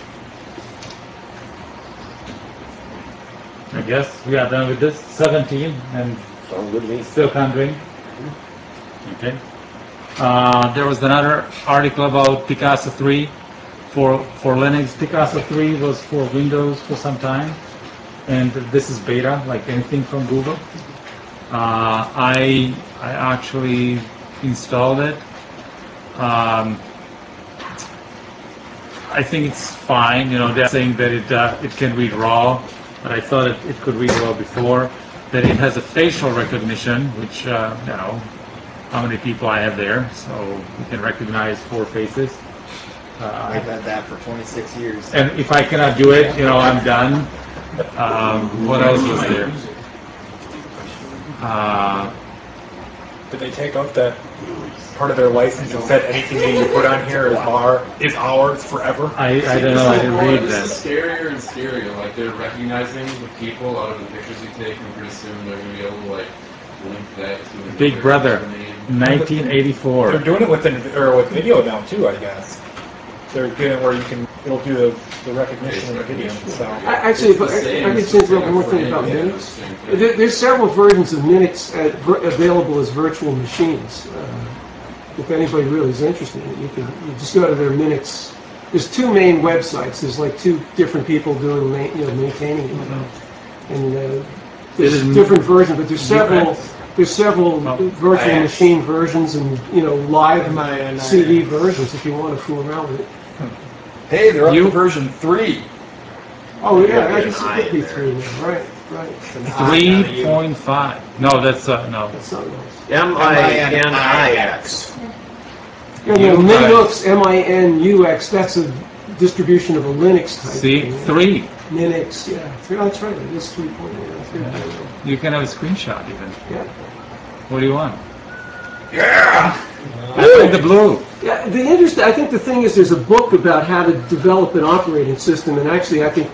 I guess we are done with this. seventeen and Sounds good to me. still Conjuring. Okay. Uh, there was another article about Picasso three for for Linux. Picasso three was for Windows for some time, and this is beta, like anything from Google. Uh, I I actually installed it. Um, I think it's fine. You know, they're saying that it uh, it can read RAW, but I thought it, it could read RAW before. That it has a facial recognition, which uh, you know, how many people I have there, so you can recognize four faces. Uh, I've had that for twenty-six years. and if I cannot do it, you know, I'm done. Um, what else was there? Uh, Did they take out that part of their license that said anything that you put on here is our is ours forever? I, I don't know. I didn't read This that. is scarier and scarier. Like they're recognizing the people out of the pictures you take, and pretty soon they're gonna be able to like link that to the Big Brother, nineteen eighty-four. They're doing it with an, or with video now too, I guess. They're doing it where you can it'll do the, the recognition in the video. So I- Actually, if I, I could say one more thing about Minix. There, there's several versions of Minix at, ver, available as virtual machines. Uh, if anybody really is interested in it, you can you just go to their Minix. There's two main websites. There's like two different people doing ma you know maintaining it, and uh, there's Is it different versions. But there's several U X? there's several virtual I X. machine versions and you know live M I N I X. C D versions if you want to fool around with it. Hey, they're up You- to version three. Oh yeah, Yeah, I there's guess an I it could in be there. three now. Right, right. Three point five. No, that's uh, no. That's not nice. M I N I X. Yeah, no, You Minux, M I N U X, that's a distribution of a Linux type See, thing. three. Minix, yeah. Three, that's right, it is three point oh. three point oh. You can have a screenshot even. Yeah. What do you want? Yeah. I like the blue. Yeah, the interest, I think the thing is there's a book about how to develop an operating system, and actually I think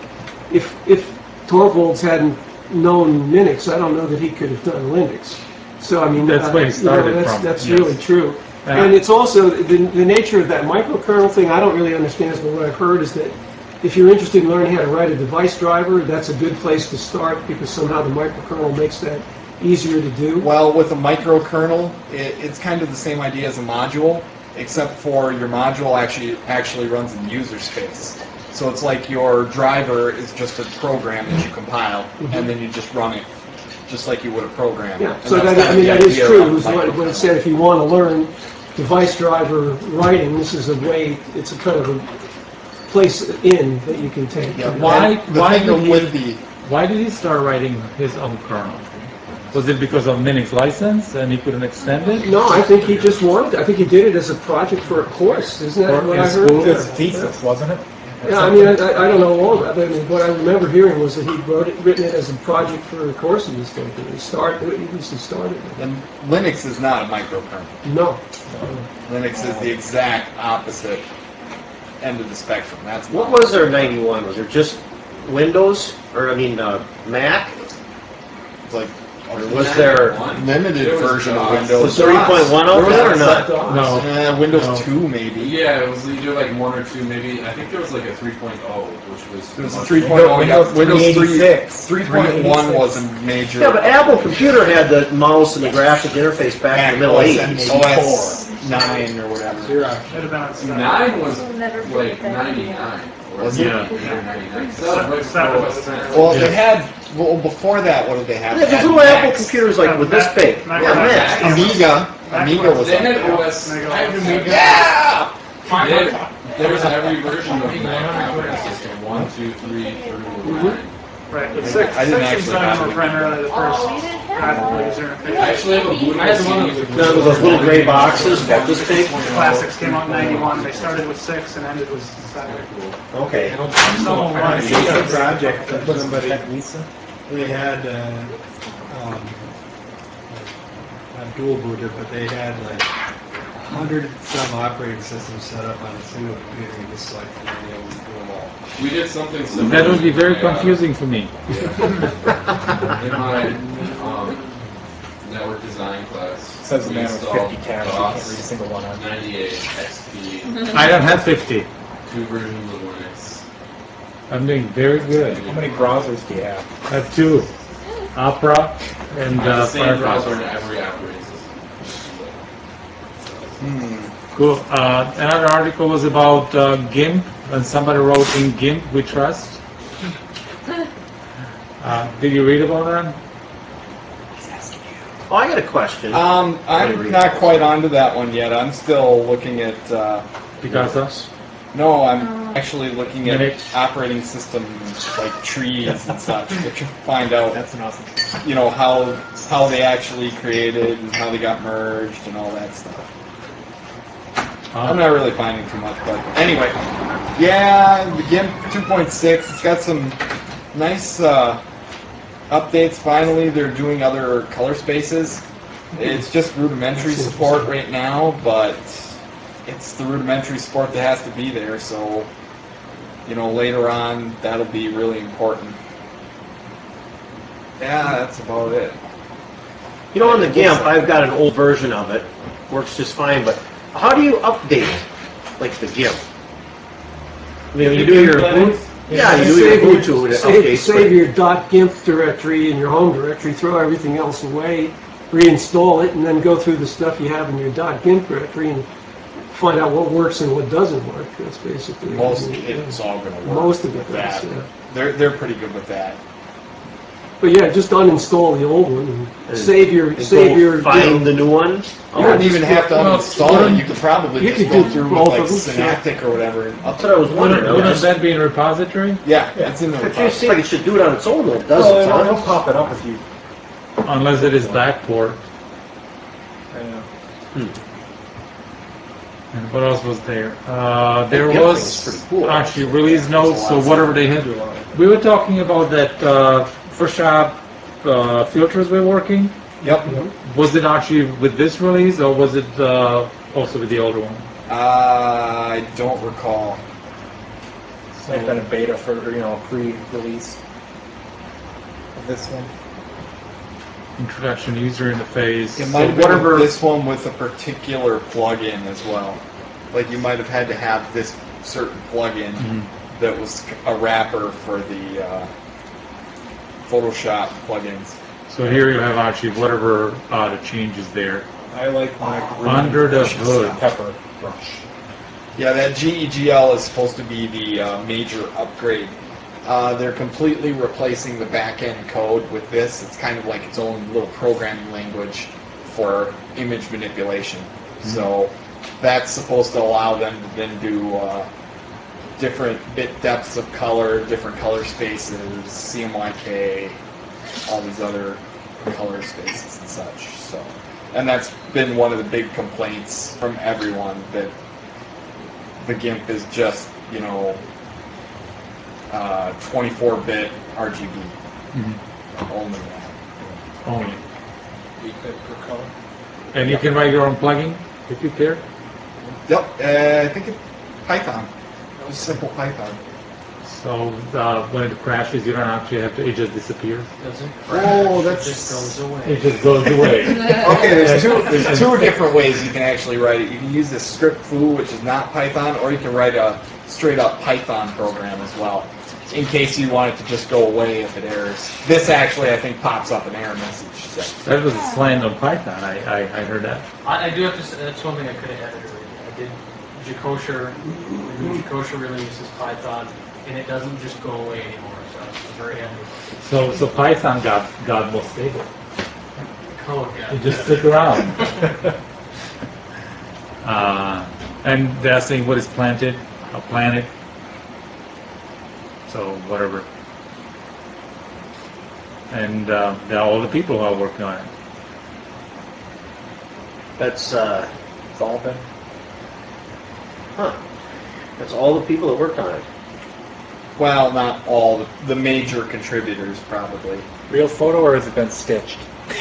if if Torvalds hadn't known Linux, I don't know that he could have done Linux. So I mean, That's uh, where he you know, started that's, from, That's yes. really true. Yeah. And it's also the, the nature of that microkernel thing. I don't really understand, but what I've heard is that if you're interested in learning how to write a device driver, that's a good place to start because somehow the microkernel makes that easier to do. Well, with a microkernel, it, it's kind of the same idea as a module, except for your module actually actually runs in user space. So it's like your driver is just a program that you compile, Mm-hmm. and then you just run it, just like you would a program. Yeah, And so that's that, kind I of mean, the that is idea true. around Is what, what it microkernel. said, if you want to learn device driver writing, this is a way, it's a kind of a place in that you can take. Yeah, Why? And the Why thing did he? with the Why did he start writing his own kernel? Was it because of Linux license and he couldn't extend it? No, I think he just wanted, I think he did it as a project for a course, isn't that For what in I heard? school? Yeah. His thesis, wasn't it? Yeah, I mean, I, I don't know all about it. I mean, what I remember hearing was that he wrote it, written it as a project for a course he was taking. He started, at least he started it. and Linux is not a microkernel. No. Linux is the exact opposite end of the spectrum. That's What was there in ninety-one? Was there just Windows, or I mean uh, Mac? like Or was there limited There was version of DOS. Windows? was three point one out there or not? No. Uh, Windows No. two maybe. Yeah, it was either like one or two, maybe. I think there was like a three point oh, which was. It was a much- three point oh. Yeah, Windows three. three eighty-six. three point one was a major. Yeah, but Apple Computer had the mouse and the graphic interface back in the middle O S eighties. O S nine or whatever. It'd have been on seven. Nine was We'll never like forget that ninety-nine. Was it? Yeah, ninety-nine. 'Cause that was right Seven before was O S ten. Well, they had. Well, before that, what did they have? Yeah, They those had little Apple Macs. computers like with this big. Mac- Yeah, Mac- Mac. Amiga. Amiga was They up had there. O S. Mega I had O S. Amiga. Yeah! There, there was every version of Mac operating system. One, two, three, through nine. Right, but six, I didn't six and actually seven have were it. primarily the first Oh, you didn't have graphical one? user I interface. actually have a bootable C D with Those those little gray boxes, about this big. Classics came out in ninety-one. They started with six and ended with seven. Okay. Someone I wanted had to a use project for somebody. They had uh, um, a dual booter, but they had like a hundred some operating systems set up on a single computer and just like manually do them all. We did something similar. That would be very in my, uh, confusing for me. In my um, network design class, Says the we man with installed fifty tabs. You can't read a DOS single one on. ninety-eight, X P, I don't have fifty. two versions of Linux. I'm doing very good. How many browsers do you have? I have two. Opera and I have uh, the same browser in Firefox. every operating system. Hmm. Cool. Uh, another article was about uh, GIMP, and somebody wrote in GIMP we trust. Uh, did you read about that? Oh, I got a question. Um, I'm not quite onto that one yet. I'm still looking at. Uh, Picasso? no, I'm actually looking at Linux. operating system like trees and such, to find out, That's an awesome. you know, how how they actually created and how they got merged and all that stuff. I'm not really finding too much, but anyway, yeah, the GIMP two point six. It's got some nice uh, updates. Finally, they're doing other color spaces. It's just rudimentary support right now, but it's the rudimentary support that has to be there. So, you know, later on, that'll be really important. Yeah, that's about it. You know, on the GIMP, I've got an old version of it. Works just fine, but how do you update, like, the GIMP? I mean, you do your boot. Yeah, you do your Save boot to your, it. save, updates, save but- your .gimp directory in your home directory, throw everything else away, reinstall it, and then go through the stuff you have in your .gimp directory and find out what works and what doesn't work. That's basically Most I of mean, it's all going to work. Most of it with does, that. yeah. They're they're pretty good with that. But yeah, just uninstall the old one and And- save your and save go your find the new one. You wouldn't even have to Well, uninstall it. You could probably you just could go do through with both like of them, sure. Synaptic or whatever. And That's what I was wondering. Wouldn't, I wouldn't just- that be in repository? Yeah, it's in the It just repository. seems like it should do it on its own, though. It Well, doesn't. it'll, it'll huh? pop it up if you. Unless it is backport. Uh, And what else was there? Uh, there GIMP thing was is pretty cool. actually release notes, so whatever they had. We were talking about that uh, Photoshop uh, filters we're working. Yep. Was it actually with this release, or was it uh, also with the older one? Uh, I don't recall. Might have been a beta for, or, you know, a pre-release of this one. Introduction user interface. It So might have whatever. been this one with a particular plugin as well. Like you might have had to have this certain plugin Mhm. that was a wrapper for the uh, Photoshop plugins. So here you have actually whatever uh, the changes there. I like my green Under the brush hood. pepper brush. Yeah, that G E G L is supposed to be the uh, major upgrade. Uh, they're completely replacing the back-end code with this. It's kind of like its own little programming language for image manipulation. So that's supposed to allow them to then do uh, different bit depths of color, different color spaces, C M Y K, all these other color spaces and such. So, and that's been one of the big complaints from everyone, that the GIMP is just, you know, uh, twenty-four bit R G B. Mhm. Only that. Only. eight bit per color. And you can write your own plugin if you care. Yep, uh, I think it Python. Just simple Python. So uh, when it crashes, you don't actually have to. It just disappears. Doesn't Oh, crash, that's- it just goes away. It just goes away. Okay, there's two there's two different ways you can actually write it. You can use this script foo, which is not Python, or you can write a straight up Python program as well, in case you want it to just go away if it errors. This actually, I think, pops up an error message. So. That was a slang on Python. I, I, I heard that. I, I do have to say, that's one thing I could have added already. I did Jacosha, the new Jacosha release is Python, and it doesn't just go away anymore, so I'm very happy about it. So so Python got got more stable. Oh, yeah. It just stuck around. uh, and they're saying what is planted, a planet. So whatever. And uh, there are all the people who are working on it. That's, uh, It's all been. huh. That's all the people that worked on it. Well, not all. The, the major contributors, probably. Real photo, or has it been stitched?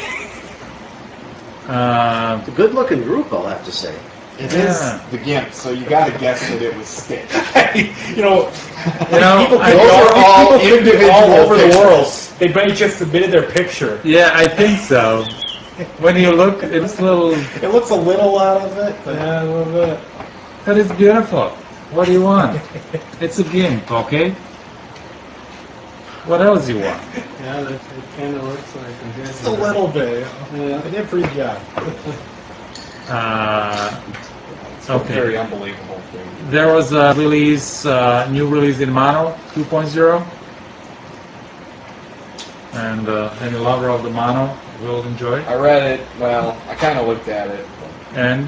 Uh, It's a good looking group, I'll have to say. It Yeah. is the GIMP, so you gotta guess that it was stitched. You know, You know, people, I- those those are are all all individual individual all over the world. pictures. They might just submitted their picture. yeah, I think so. When you look, it's a little. It looks a little out of it, but Yeah, a little bit. But it's beautiful. What do you want? It's a GIMP, okay? What else do you want? Yeah, that, it kind of looks like a just a little bit. Yeah. They did a pretty job. Uh, It's Okay. very unbelievable. there was a release, uh, new release in Mono two point oh. And uh, any lover of the Mono will enjoy it. I read it. Well, I kind of looked at it. And,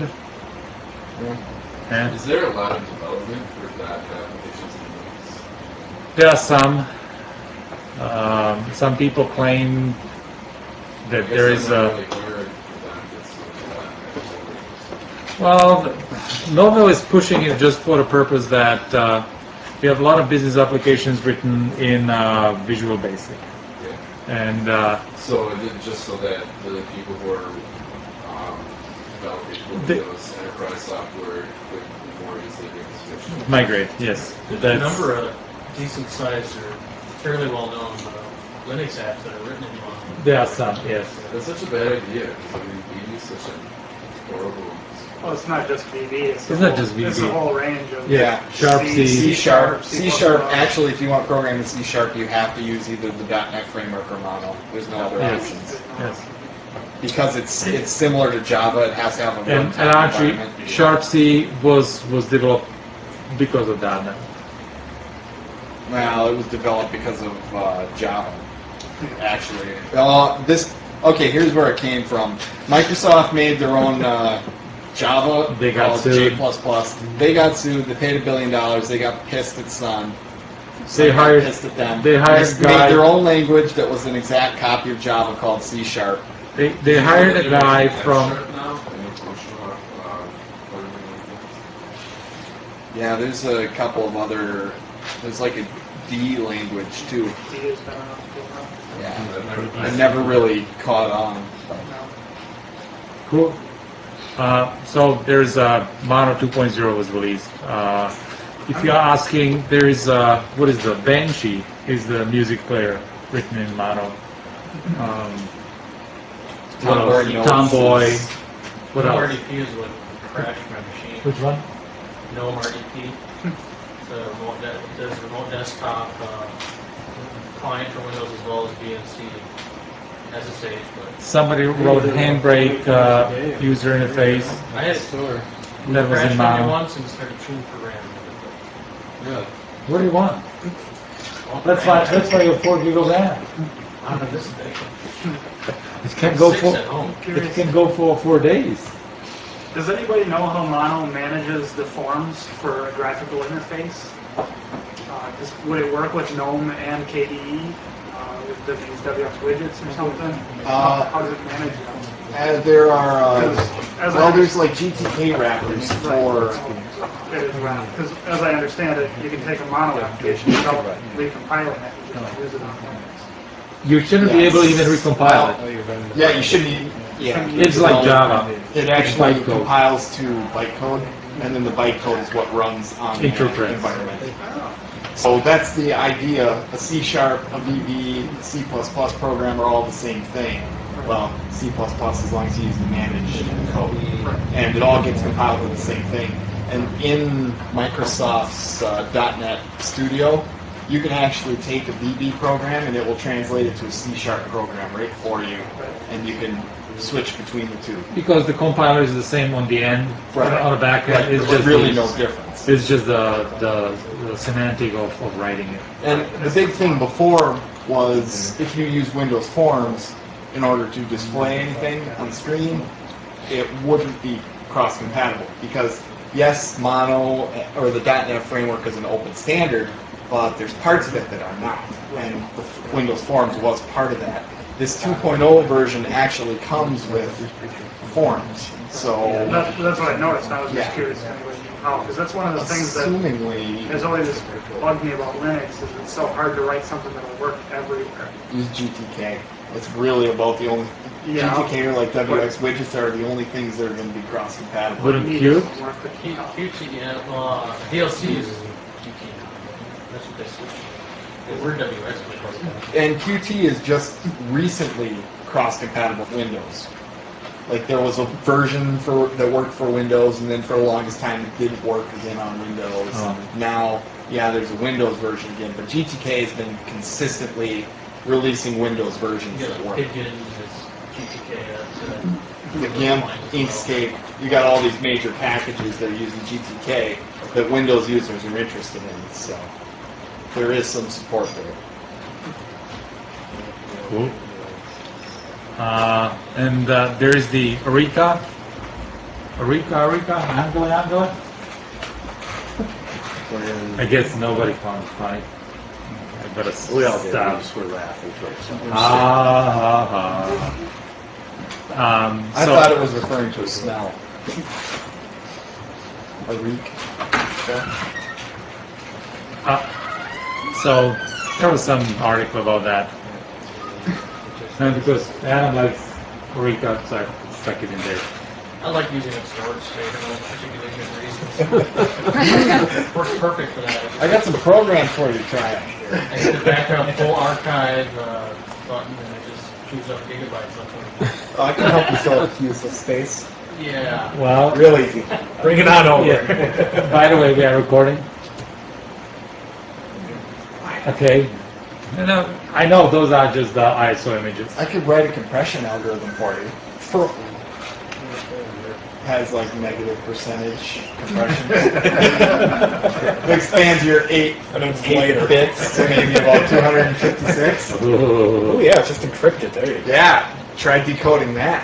and Is there a lot of development for that applications in Linux? there are some. Um, some people claim that there is I'm a. not really hearing the benefits of that. Well, Novell is pushing it just for the purpose that uh, we have a lot of business applications written in uh, Visual Basic, Yeah. and uh, So is it just so that the people who are um, developing The- Windows enterprise software could more easily make the switch? migrate. Yes, There's a that's number of decent sized or fairly well known uh, Linux apps that are written in Mono. there are some. Yes, That's such a bad idea because I mean, B B is such a horrible. Well, it's not just V B. It's, the It's not whole, just V B. It's a whole range of Yeah, Sharp C. C sharp. C++. C sharp. Actually, if you want programming C sharp, you have to use either the dot net framework or Mono. There's no other Yes. options. yes. Because it's it's similar to Java. It has to have a And, runtime and actually, environment. Sharp C was was developed because of that. Well, it was developed because of uh, Java. Actually, uh, this okay. Here's where it came from. Microsoft made their own uh, Java. They got called sued. J plus plus. They got sued. They paid a billion dollars. They got pissed at Sun. Sun They got hired- pissed at them. they hired They guy- made their own language that was an exact copy of Java called C sharp. They they hired a guy from. now in a functional uh, programming language. Yeah, there's a couple of other. There's like a D language too. D is better enough. Yeah, I've never- I never really caught on. But. Cool. Uh, so there's uh, Mono two point oh was released. Uh, if you're asking, there is uh, what is the Banshee? Is the music player written in mono? Um, what else? Tomboy Tomboy. Notes. What No else? R D P is what crashed my machine. Which one? No R D P. It's a remote, de- there's a remote desktop uh, client for Windows as well as B M C S S H. But Somebody wrote Handbrake uh, user interface. I had it That was in crashed on me mono. once and started chewing for RAM. Yeah. What do you want? Well, That's why. That's why you have four gig of RAM. Out of this thing. It can go Six for. at home. It can go for four days. Does anybody know how Mono manages the forms for a graphical interface? Uh, does, would it work with GNOME and K D E uh, with the, these W X widgets or something? how, Uh, how does it manage them? As there are, uh, As well, I there's like G T K wrappers for. It is wrapped because, as I understand it, you can take a Mono application without recompiling it and just use it on Linux. You shouldn't be Yes. able to even recompile it. Yeah, you shouldn't. e- Yeah, It's like Java. It actually Bytecode. compiles to bytecode, and then the bytecode is what runs on the Interprets. environment. So that's the idea. A C sharp, a V B, a C plus plus program are all the same thing. Well, C plus plus as long as you use the managed code, and it all gets compiled to the same thing. And in Microsoft's uh, .NET Studio, you can actually take a V B program and it will translate it to a C sharp program right for you, and you can switch between the two. Because the compiler is the same on the end, Right. on the back end. Right, It's there's just really the, no difference. It's just the the, the semantic of, of writing it. And the big thing before was if you use Windows Forms in order to display anything on the screen, it wouldn't be cross-compatible because yes, Mono or the .NET framework is an open standard, but there's parts of it that are not, and the Windows Forms was part of that. This two point oh version actually comes with forms, so That, that's what I noticed. I was just Yeah. curious if anybody knew how, because that's one of the things that assumingly has always bugged me about Linux is it's so hard to write something that'll work everywhere. use G T K. It's really about the only Yeah. G T K or like W X widgets are the only things that are going to be cross-compatible. Wouldn't Qt? Q, Qt, yeah, well, uh, D L C uses G T. That's what they switched to. They were W X before. And Qt is just recently cross-compatible with Windows. Like there was a version for that worked for Windows, and then for the longest time it didn't work again on Windows. Oh. Now, yeah, there's a Windows version again, but G T K has been consistently releasing Windows versions You that got work. Pigeon is G T K. That's, uh, The GIMP, Inkscape, you got all these major packages that are using G T K that Windows users are interested in, so there is some support there. Cool. Uh, and uh, there is the Arica. Arica, Arica, Angola, Angola. I guess nobody found it funny. I better We all did. We stop. just were laughing to ourselves. Ah, ha, ha. Um, I so, thought it was referring to a smell. A reek. uh, so there was some article about that. And because Adam likes Arica, so I stuck it in there. I like using it storage space for no particularly good reasons. Works perfect for that. I got some programs for you to try out. I hit the background full archive uh, button and it just chews up gigabytes of it. Oh, I can help you fill up useless space. Yeah. Well, Real easy. Bring it on over. yeah. By the way, we are recording. Okay. No, no, I know those are just the I S O images. I could write a compression algorithm for you. For Has like negative percentage compression. It expands your eight, eight bits to maybe about two hundred fifty-six. Ooh. Oh yeah, it's just encrypted. There you go. Yeah, try decoding that.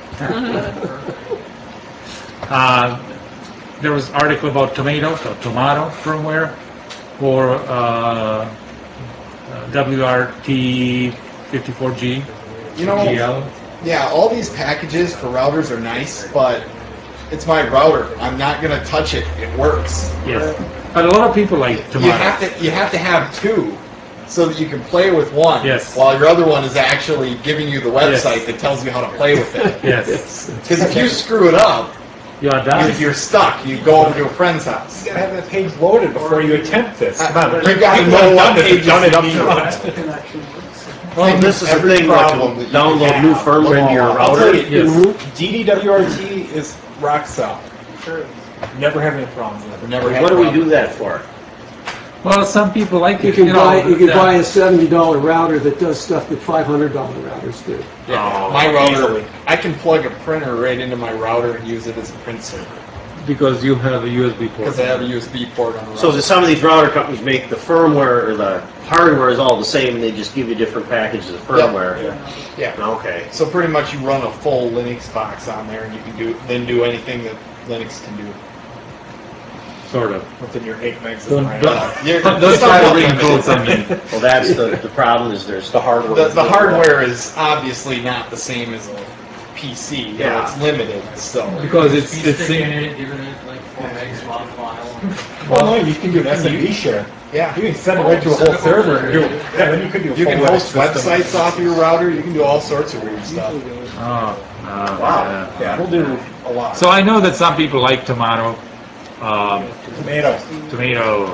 Uh, there was article about tomato, so tomato firmware for uh, W R T fifty-four G. You know, G L. yeah, all these packages for routers are nice, but it's my router. I'm not gonna touch it. It works. Yes, but a lot of people like tomato. You have to you have to have two so that you can play with one. Yes. While your other one is actually giving you the website Yes. that tells you how to play with it. Yes. Because if you screw it up, You are done. You're, you're stuck. You go over to a friend's house. You gotta have that page loaded before you attempt this. Come on, You gotta people know have what done this, pages done it you up need. front. Connection works. Well, this is the Every thing, like, problem that you download have. new firmware into your I'll router. tell you, Yes. D D W R T is rock solid. Sure. Never have any problems with it. Never had What do we problem. do that for? Well, some people like You it. can know, buy, you can yeah. buy a seventy dollar router that does stuff that five hundred dollar routers do. Yeah, Oh, my router. easily. I can plug a printer right into my router and use it as a print server Because you have a U S B port. because I have a U S B port on the router. So do some of these router companies make the firmware or the hardware is all the same, and they just give you different packages of firmware? Yeah. Okay. So pretty much you run a full Linux box on there, and you can do then do anything that Linux can do. Sort of. Within your eight megs of Don't, RAM. don't, You're- don't try to bring quotes on me. Well, that's the, the problem is there's the hardware. The, is the limited. hardware is obviously not the same as a P C. You know, Yeah. it's limited. So Because it's You it's stick in in, it, giving it like four megs raw file. Well, no, you can do an S M B share. yeah, You can send it right to a whole server and do it. Yeah, then you could do a you full can host Linux system. websites off your router. You can do all sorts of weird stuff. oh, oh, Wow. yeah. Yeah, it'll do a lot. So I know that some people like tomato, um, Tomato. tomato.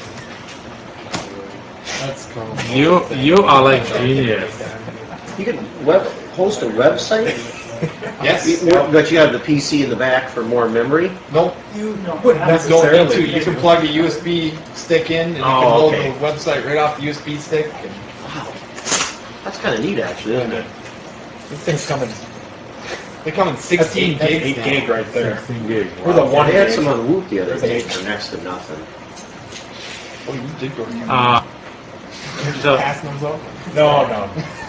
That's cool. You you are like genius. You can web host a website, Yes. You- but you have the P C in the back for more memory. Nope. You don't wouldn't have to. Don't need necessarily. to. You can plug a U S B stick in, and you Oh, can load okay. the website right off the U S B stick. And Wow. That's kind of neat, actually, isn't it? These things come in. they come in That's sixteen eight, that's gigs eight now. gig right there. sixteen gig. We're the Wow. one They had gig. some on Woot the other There's an day eight. for next to nothing. Oh, you did go to uni. Uh, You're just so- passing those off? No, no.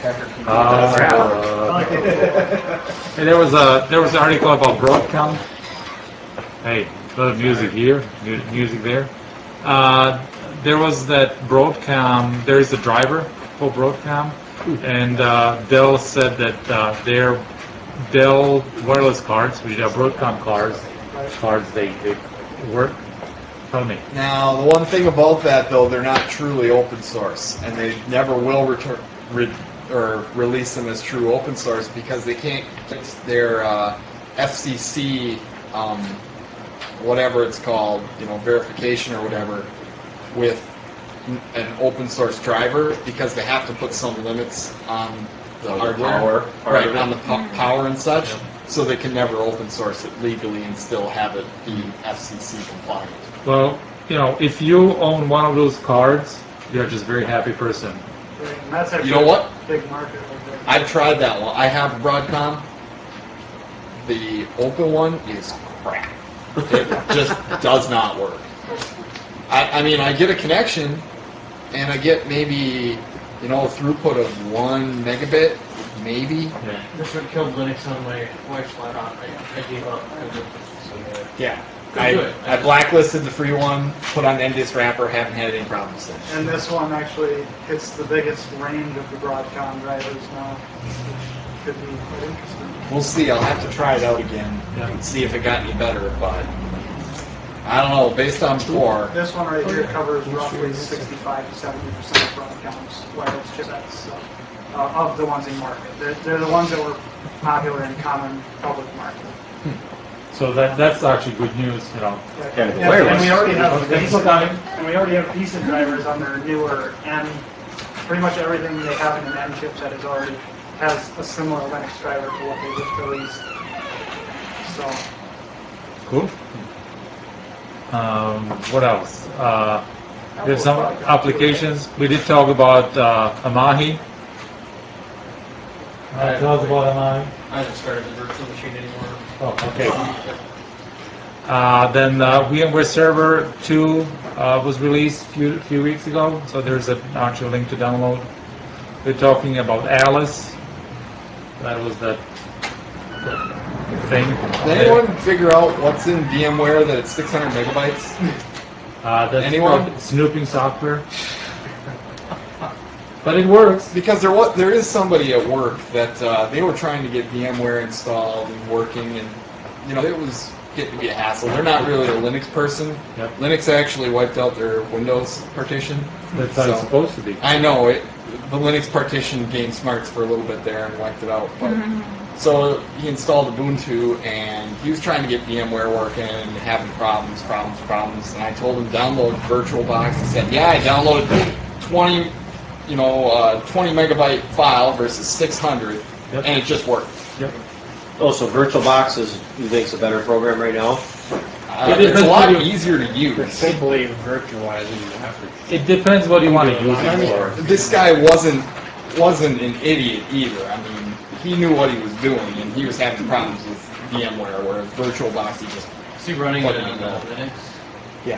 uh, hey, there was a there was an article about Broadcom. Hey, a little music here, mu- music there. Uh, there was that Broadcom. There is a driver for Broadcom, and uh, Dell said that uh, their Dell wireless cards, which are Broadcom cards, cards they, they work. Tell me. Now, the one thing about that, though, they're not truly open source, and they never will return, re, or release them as true open source because they can't get their uh, F C C, um, whatever it's called, you know, verification or whatever, with n- an open source driver because they have to put some limits on the On the hardware, power part right, of it. on the po- power and such, so they can never open source it legally and still have it be F C C compliant. Well, you know, if you own one of those cards, you're just a very happy person. Right, and that's actually You know what? a big market. Right there. I've tried that one. I have Broadcom. The open one is crap. It just does not work. I, I mean, I get a connection, and I get maybe, you know, a throughput of one megabit, maybe. Yeah. This would kill Linux on my wife's laptop. I, I gave up. Yeah. Couldn't I, do it. I blacklisted the free one, put on N D I S wrapper, haven't had any problems since. And this one actually hits the biggest range of the Broadcom drivers now, which could be quite interesting. We'll see. I'll have to try it out again and see if it got any better, but I don't know. Based on four, This one right here covers roughly sixty-five to seventy percent of Broadcom's wireless chipsets, so, uh, of the ones in market. They're, they're the ones that were popular in common public market. So that that's actually good news, you know. Kind of And, wireless. and we already have Okay. decent, and we already have decent drivers on their newer N. Pretty much everything they have in an N chipset is already has a similar Linux driver to what they just released. So Cool. Um, what else? Uh, there's some applications. We did talk about uh, Amahi. Uh, tell us about Amahi. I haven't started the virtual machine anymore. Oh, okay. Uh, then uh, VMware Server two uh, was released a few, few weeks ago, so there's an actual link to download. We're talking about Alice. That was the thing. did anyone figure out what's in VMware that it's six hundred megabytes? Uh, that's Anyone? called snooping software. But it works. Because there was there is somebody at work that uh, they were trying to get VMware installed and working, and you know it was getting to be a hassle. They're not really a Linux person. Yep. Linux actually wiped out their Windows partition. That's how it's So- supposed to be. I know it. the Linux partition gained smarts for a little bit there and wiped it out. But Mm-hmm. so he installed Ubuntu and he was trying to get VMware working and having problems, problems, problems. And I told him download VirtualBox. He said, "Yeah, I downloaded twenty, you know, uh, twenty megabyte file versus six hundred, Yep. and it just worked." Yep. Oh, so VirtualBox is you think's a better program right now? Uh, It it's a depends lot what you- easier to For use. simply virtualizing the effort. It depends what you want to use it for. This guy wasn't wasn't an idiot either. I mean, he knew what he was doing, and he was having problems with VMware, whereas VirtualBox he just Is he running it Fucking on hell. uh, Linux? yeah.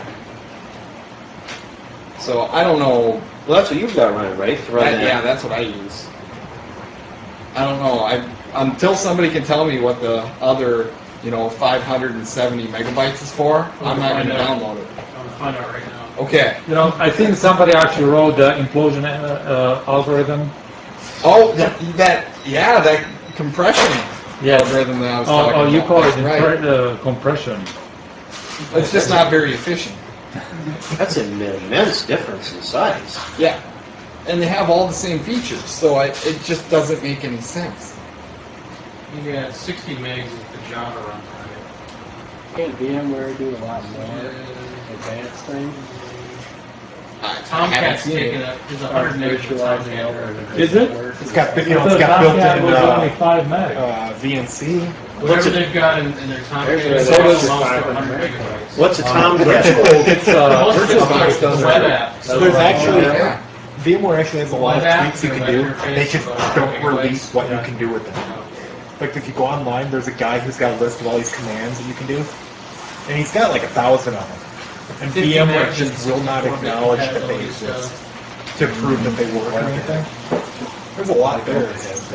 So I don't know. Well, that's what you've got running, right? To run That, that. yeah, that's what I use. I don't know. I until somebody can tell me what the other, you know, five hundred seventy megabytes is for, I'm not going to download it. I'm gonna find out right now. Okay. You know, I think somebody actually wrote the implosion uh, uh, algorithm. Oh, that, that yeah, that compression Yes. algorithm that I was Oh, talking oh, you about. call it That's right. impre- uh, compression. It's just not very efficient. That's an immense difference in size. Yeah. And they have all the same features, so I, it just doesn't make any sense. You got sixty megs with the Java runtime. Can't VMware do a lot more advanced things? I, I haven't Tomcat's seen taking it. up, there's a Or hundred megs with virtualizing over Tomcat. the Is it? network? It's got, you I know, thought it's got Tomcat built-in was only uh, five meg. uh, V N C. Whatever they've got in, in their Tomcat, There's is where they almost actually a five hundred hundred megabytes. What's a Um, Tomcat? It's uh, Most of it's VirtualBox like does the it. web app. So there's actually, Yeah. VMware actually has a lot of Web app tweaks you and can web do. interface They just about don't megabytes. release what you Yeah. can do with them. Like if you go online, there's a guy who's got a list of all these commands that you can do, and he's got like a thousand of them. And fifty VMware megs just and will not sixty-four bit acknowledge that they compatibility exist stuff. to prove that they work or anything. There's a lot there.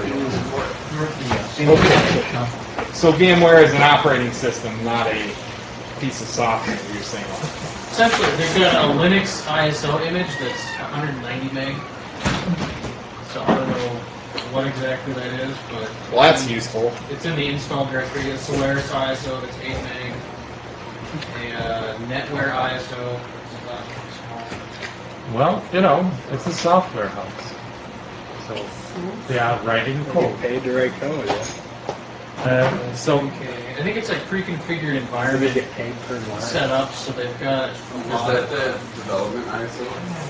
Okay. So VMware is an operating system, not a piece of software, you're saying. Essentially, they've got a Linux I S O image that's one hundred ninety meg. So I don't know what exactly that is, but Well, that's useful. it's in the install directory. It's Solaris I S O that's eight meg. A uh, NetWare I S O that's about small. well, you know, it's a software house. So they are writing You code. get paid to write code, yeah. Uh, so Okay, I think it's like pre-configured Or they environment get paid per line. set up, so they've got a Is lot that of. the development I S O?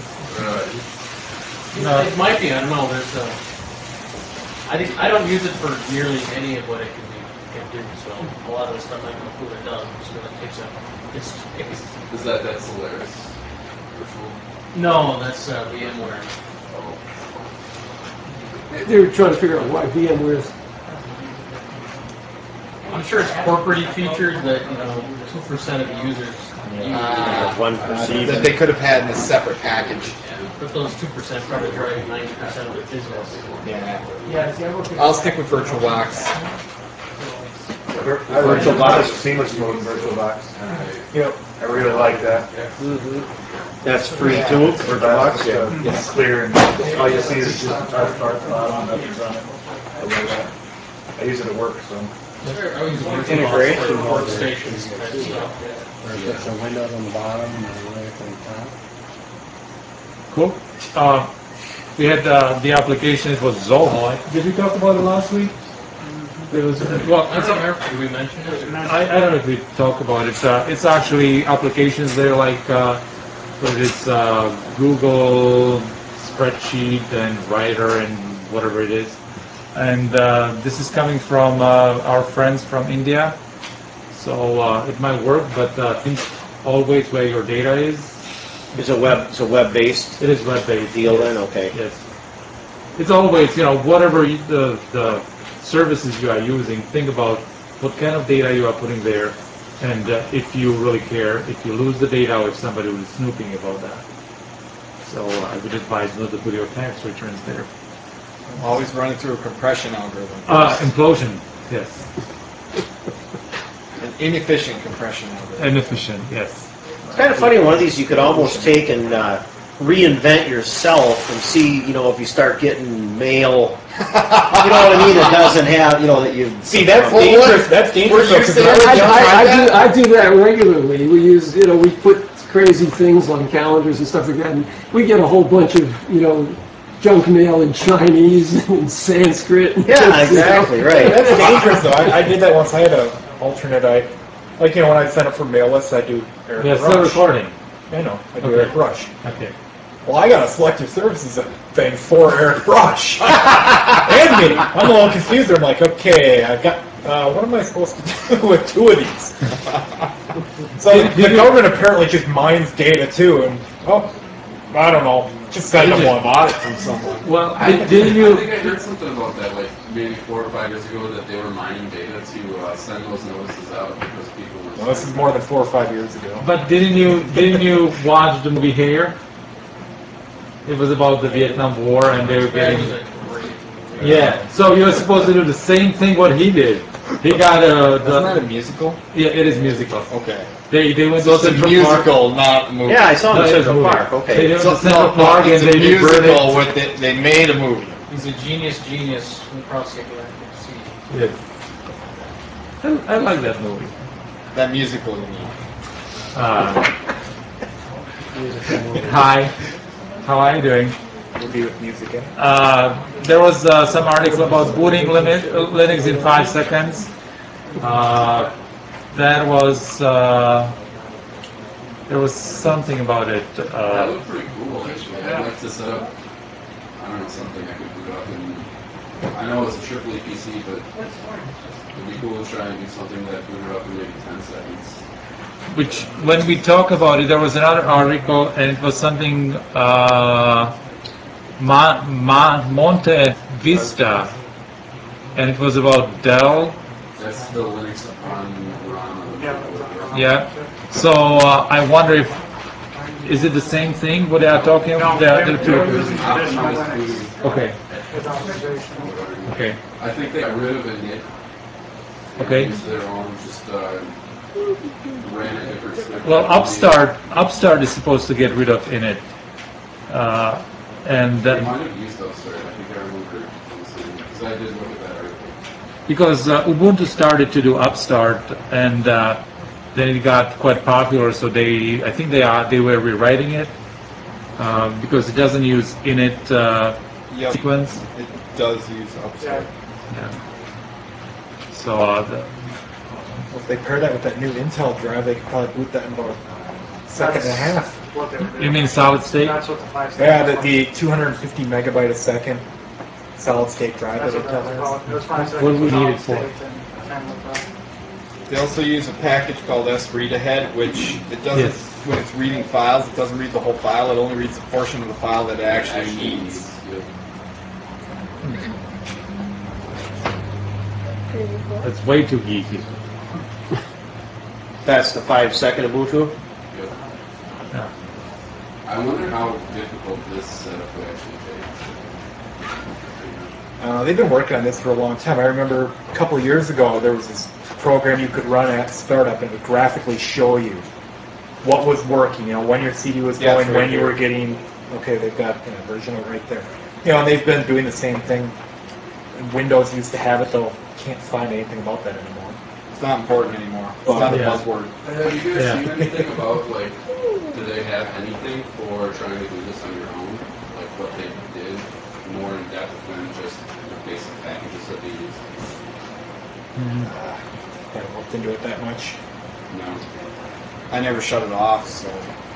Right. no, It might be. I don't know. There's a. I think I don't use it for nearly any of what it can be can do. So a lot of the stuff I don't know who it does. I'm just gonna fix it. It's, it's Is that that Solaris virtual? no, that's uh, VMware. Oh. They were trying to figure out why VMware is. I'm sure it's corporate featured that you know two percent of the users use. Uh, One percent. that they could have had in a separate package. Yeah, but those two percent probably drive ninety percent of the business. Yeah. Yeah, see, I work with- I'll stick with VirtualBox. I like a lot of seamless mode in VirtualBox. Yep. I really like that. That's free too, VirtualBox? Yeah, it's clear and all you see is just our start at the bottom, nothing's on it. I love that. I use it at work, so. Sure, I use VirtualBox Integration for mode. workstations type stuff. Or if it's a Windows on the bottom and a Linux on the top. cool. Uh, we had uh, the application. It was Zoho. Did we talk about it last week? It was well. I don't remember. Did we mention it? I, I don't know if we talked about it. It's, uh, it's actually applications. They're like uh, what it's uh, Google spreadsheet and Writer and whatever it is. And uh, this is coming from uh, our friends from India. So uh, it might work, but uh, think always where your data is. It's a web, it's a web-based It is web-based. deal then, okay. Yes. It's always, you know, whatever you, the, the services you are using, think about what kind of data you are putting there, and uh, if you really care, if you lose the data or if somebody was snooping about that. So uh, I would advise not to put your tax returns there. Always running through a compression algorithm. Uh, implosion, yes. An inefficient compression algorithm. Inefficient, yes. It's kind of funny, one of these you could almost take and uh, reinvent yourself and see, you know, if you start getting mail, you know what I mean, that doesn't have, you know, that you... See, that's Well, dangerous. That's dangerous. Were you though, 'cause saying- now- I, I, I, do, I do that regularly. We use, you know, we put crazy things on calendars and stuff like that, and we get a whole bunch of, you know, junk mail in Chinese and Sanskrit. Yeah, exactly, right. That's dangerous though. I, I did that once. I had an alternate. I like you know when I sign up for mail lists, I do Eric We are Rush. still recording. I know. I do Okay. Eric Rush. Okay. Well, I got a selective services thing for Eric Rush. And me. I'm a little confused. I'm like, okay, I've got. Uh, what am I supposed to do with two of these? So the government apparently just mines data too, and oh, I don't know, just send them one. Bought it from someone. Well, I, did, didn't you? I think I heard something about that, like maybe four or five years ago, that they were mining data to uh, send those notices out because people were. No, this is more than four or five years ago. But didn't you? Didn't you watch the movie Hair? It was about the Vietnam War, and they were getting. Yeah. So you're supposed to do the same thing what he did. He got a. The, Isn't that a musical? Yeah, it is musical. Okay. They they went So to it's a Central musical, Park. not a movie. Yeah, I saw No, the it is Central movie. Park. They Okay. went So, to Central no, no, Park it's and a they did burn musical it. with it. They made a movie. He's a genius, genius from across the Atlantic Sea. Yes. I, I like that movie. That musical, you mean? Uh, hi. How are you doing? We'll be with music in it. Uh, there was uh, some article about booting limit, uh, Linux in five seconds. Uh, that was uh, there was something about it. That Uh, looked pretty cool, actually. I'd like to set up, I don't know, something I could boot up and. I know it's a triple E P C, but it'd be cool to try and do something that booted up in maybe ten seconds. which, when we talk about it, there was another article, and it was something uh, Ma, Ma, Monte Vista, and it was about Dell. That's the Linux on ROM. Yeah. Yeah. So uh, I wonder if is it the same thing? What they are talking about? No, They are- they're, they're they're two- using traditional Optimized Linux boot. Okay. with optimization. Okay. I think they got rid of init. and Okay. Used their own, just uh, ran a different script. Well, Upstart Upstart is supposed to get rid of init, uh, and They uh, might have used Upstart. I think I remember because I did look at that article. because uh, Ubuntu started to do Upstart, and uh, then it got quite popular. So they, I think they are they were rewriting it uh, because it doesn't use init uh, Yep. sequence. It does use Upstart. Yeah. So uh, the, Well, if they pair that with that new Intel drive, they could probably boot that in about a second and a half. What they were doing. you mean solid state? That's what the five Yeah, seconds the, was. the two hundred fifty megabyte a second solid state drive That's that what that was Intel called. has. It was five What seconds do we for need it solid for? state and ten with that. They also use a package called S read ahead, which it doesn't, Yes. when it's reading files, it doesn't read the whole file. It only reads a portion of the file that it actually needs. Yep. That's way too geeky. That's the five second Ubuntu. Yep. Yeah. I wonder how difficult this setup would actually take. Uh, they've been working on this for a long time. I remember a couple of years ago there was this program you could run at startup and it would graphically show you what was working, you know, when your C D was Yeah, going, it's right when you here. were getting, okay, they've got you know, version of it right there. You know, and they've been doing the same thing. Windows used to have it, though can't find anything about that anymore. It's not important anymore. It's Well, not a yeah. buzzword. Have you guys Yeah. seen anything about, like, do they have anything for trying to do this on your own? Like what they did more in depth than just the basic packages that they use? Haven't looked into it that much. No. I never shut it off, so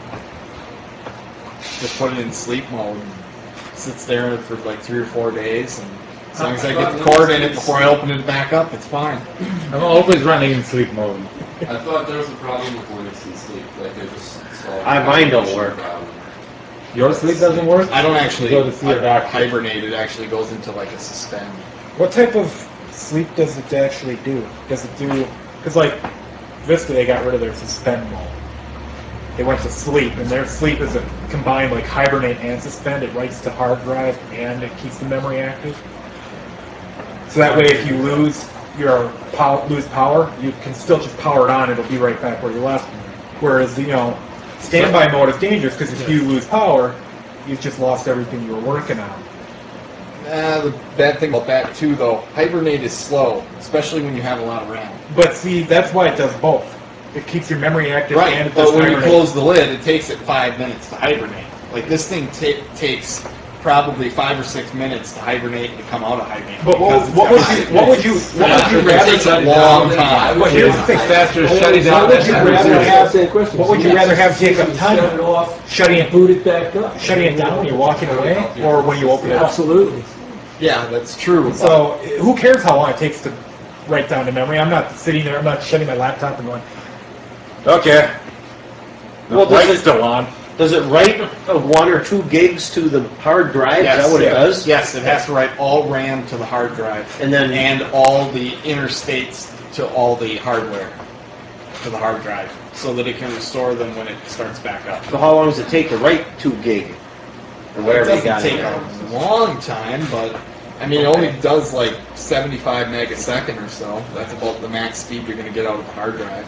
just put it in sleep mode and sits there for like three or four days, and as long as I get the cord in it before I open it back up, it's fine. I'm always running in sleep mode. I thought there was a problem with Linux and sleep. Like they just solved I- mine don't the work. problem. Your sleep doesn't work? I don't actually You go to see a I doctor. hibernate. It actually goes into like a suspend. What type of sleep does it actually do? Does it do, because like Vista, they got rid of their suspend mode. They went to sleep, and their sleep is a combined like hibernate and suspend. It writes to hard drive and it keeps the memory active. So that way, if you lose your pow- lose power, you can still just power it on. It'll be right back where you left. Whereas you know, standby mode is dangerous because if you lose power, you've just lost everything you were working on. Uh, the bad thing about that too, though, hibernate is slow, especially when you have a lot of RAM. But see, that's why it does both. It keeps your memory active and Right, it does but when you hibernate. close the lid, it takes it five minutes to hibernate. Like this thing ta- takes probably five or six minutes to hibernate and to come out of hibernate. But what, because it's what got would you hibernate. what would you what would you It rather takes a long time. But here's the thing, faster shutting down what would you than rather zero. have? Same question. What would you rather have take up time? Shut it off, Shutting it boot it back up. shutting it down when you're walking away, or when you open it up? Absolutely. Yeah, that's true. So who cares how long it takes to write down to memory? I'm not sitting there. I'm not shutting my laptop and going, okay. Well, The does light's it- still on. Does it write uh, one or two gigs to the hard drive? Yes, Is that what it yeah. does? Yes, it has to write all RAM to the hard drive, And then and all the interstates to all the hardware to the hard drive, so that it can restore them when it starts back up. so how long does it take to write two gig? Or It whatever you doesn't got take in there? a long time, but I mean, it only does like seventy-five meg a second or so. That's about the max speed you're going to get out of the hard drive.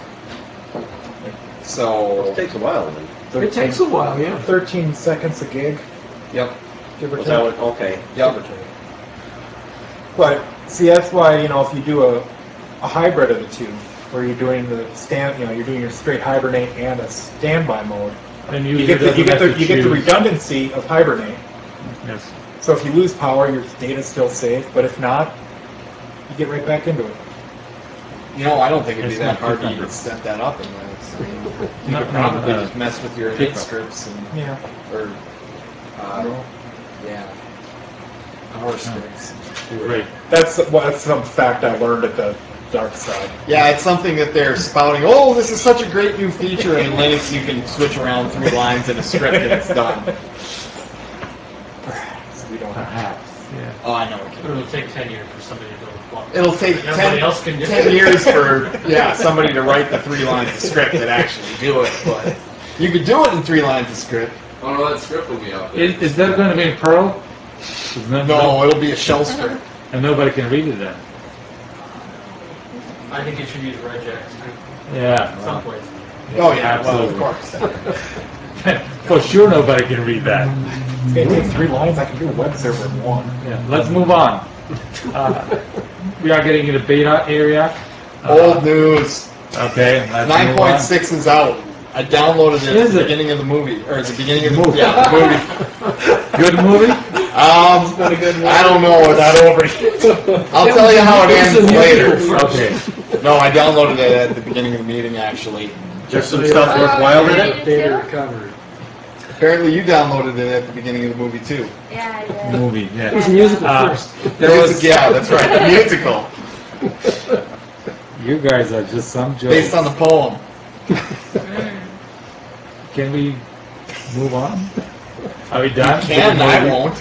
So It takes a while then. It takes a while, yeah. thirteen seconds a gig, Yep. give or Was take. that what, okay. Yep. But see, that's why you know if you do a, a hybrid of the two, where you're doing the stand, you know, you're doing your straight hibernate and a standby mode, And you user get the, you doesn't get the have to you get the choose. redundancy of hibernate. Yes. So if you lose power, your data's still safe. But if not, you get right back into it. You know, I don't think it'd be It's that not hard to too even set that up in Linux. I mean, you No, could no, probably uh, just mess with your pick init up. scripts and Yeah. or uh, yeah, power scripts. Great. That's well, that's some fact I learned at the dark side. Yeah, it's something that they're spouting. Oh, this is such a great new feature in Linux. You can switch around three lines in a script and it's done. So we don't have. Perhaps. Yeah. Oh, I know. It It'll take ten years for somebody to build a plugin. It'll take Everybody ten, else can do ten it. years for yeah somebody to write the three lines of script that actually do it. But you could do it in three lines of script. Oh no, that script will be out there. Is, is that going to be in Perl? Isn't that No, Perl? it'll be a shell script. And nobody can read it then. I think you should use regex Yeah. at some point. Oh yeah, well of Absolutely. course. For sure nobody can read that. It's gonna take three lines. I can do a web server in one. Yeah. Let's move on. Uh, we are getting into beta area. Old news. Okay. Let's Nine move point on. six is out. I downloaded it at Is the it? beginning of the movie, or at the beginning of the Movie. yeah, the movie. Good movie? Um, I don't know. It's not over. I'll tell you how it ends later. Okay. No, I downloaded it at the beginning of the meeting, actually. There's some stuff Oh, worthwhile in yeah, it? you Data too? recovery. Apparently, you downloaded it at the beginning of the movie too. Yeah, I did. Movie, yeah. It was musical Uh, first. There Music, was, yeah, that's right. The musical, you guys are just some jokes. based on the poem. Can we move on? Are we done? You can, with the I movie? won't.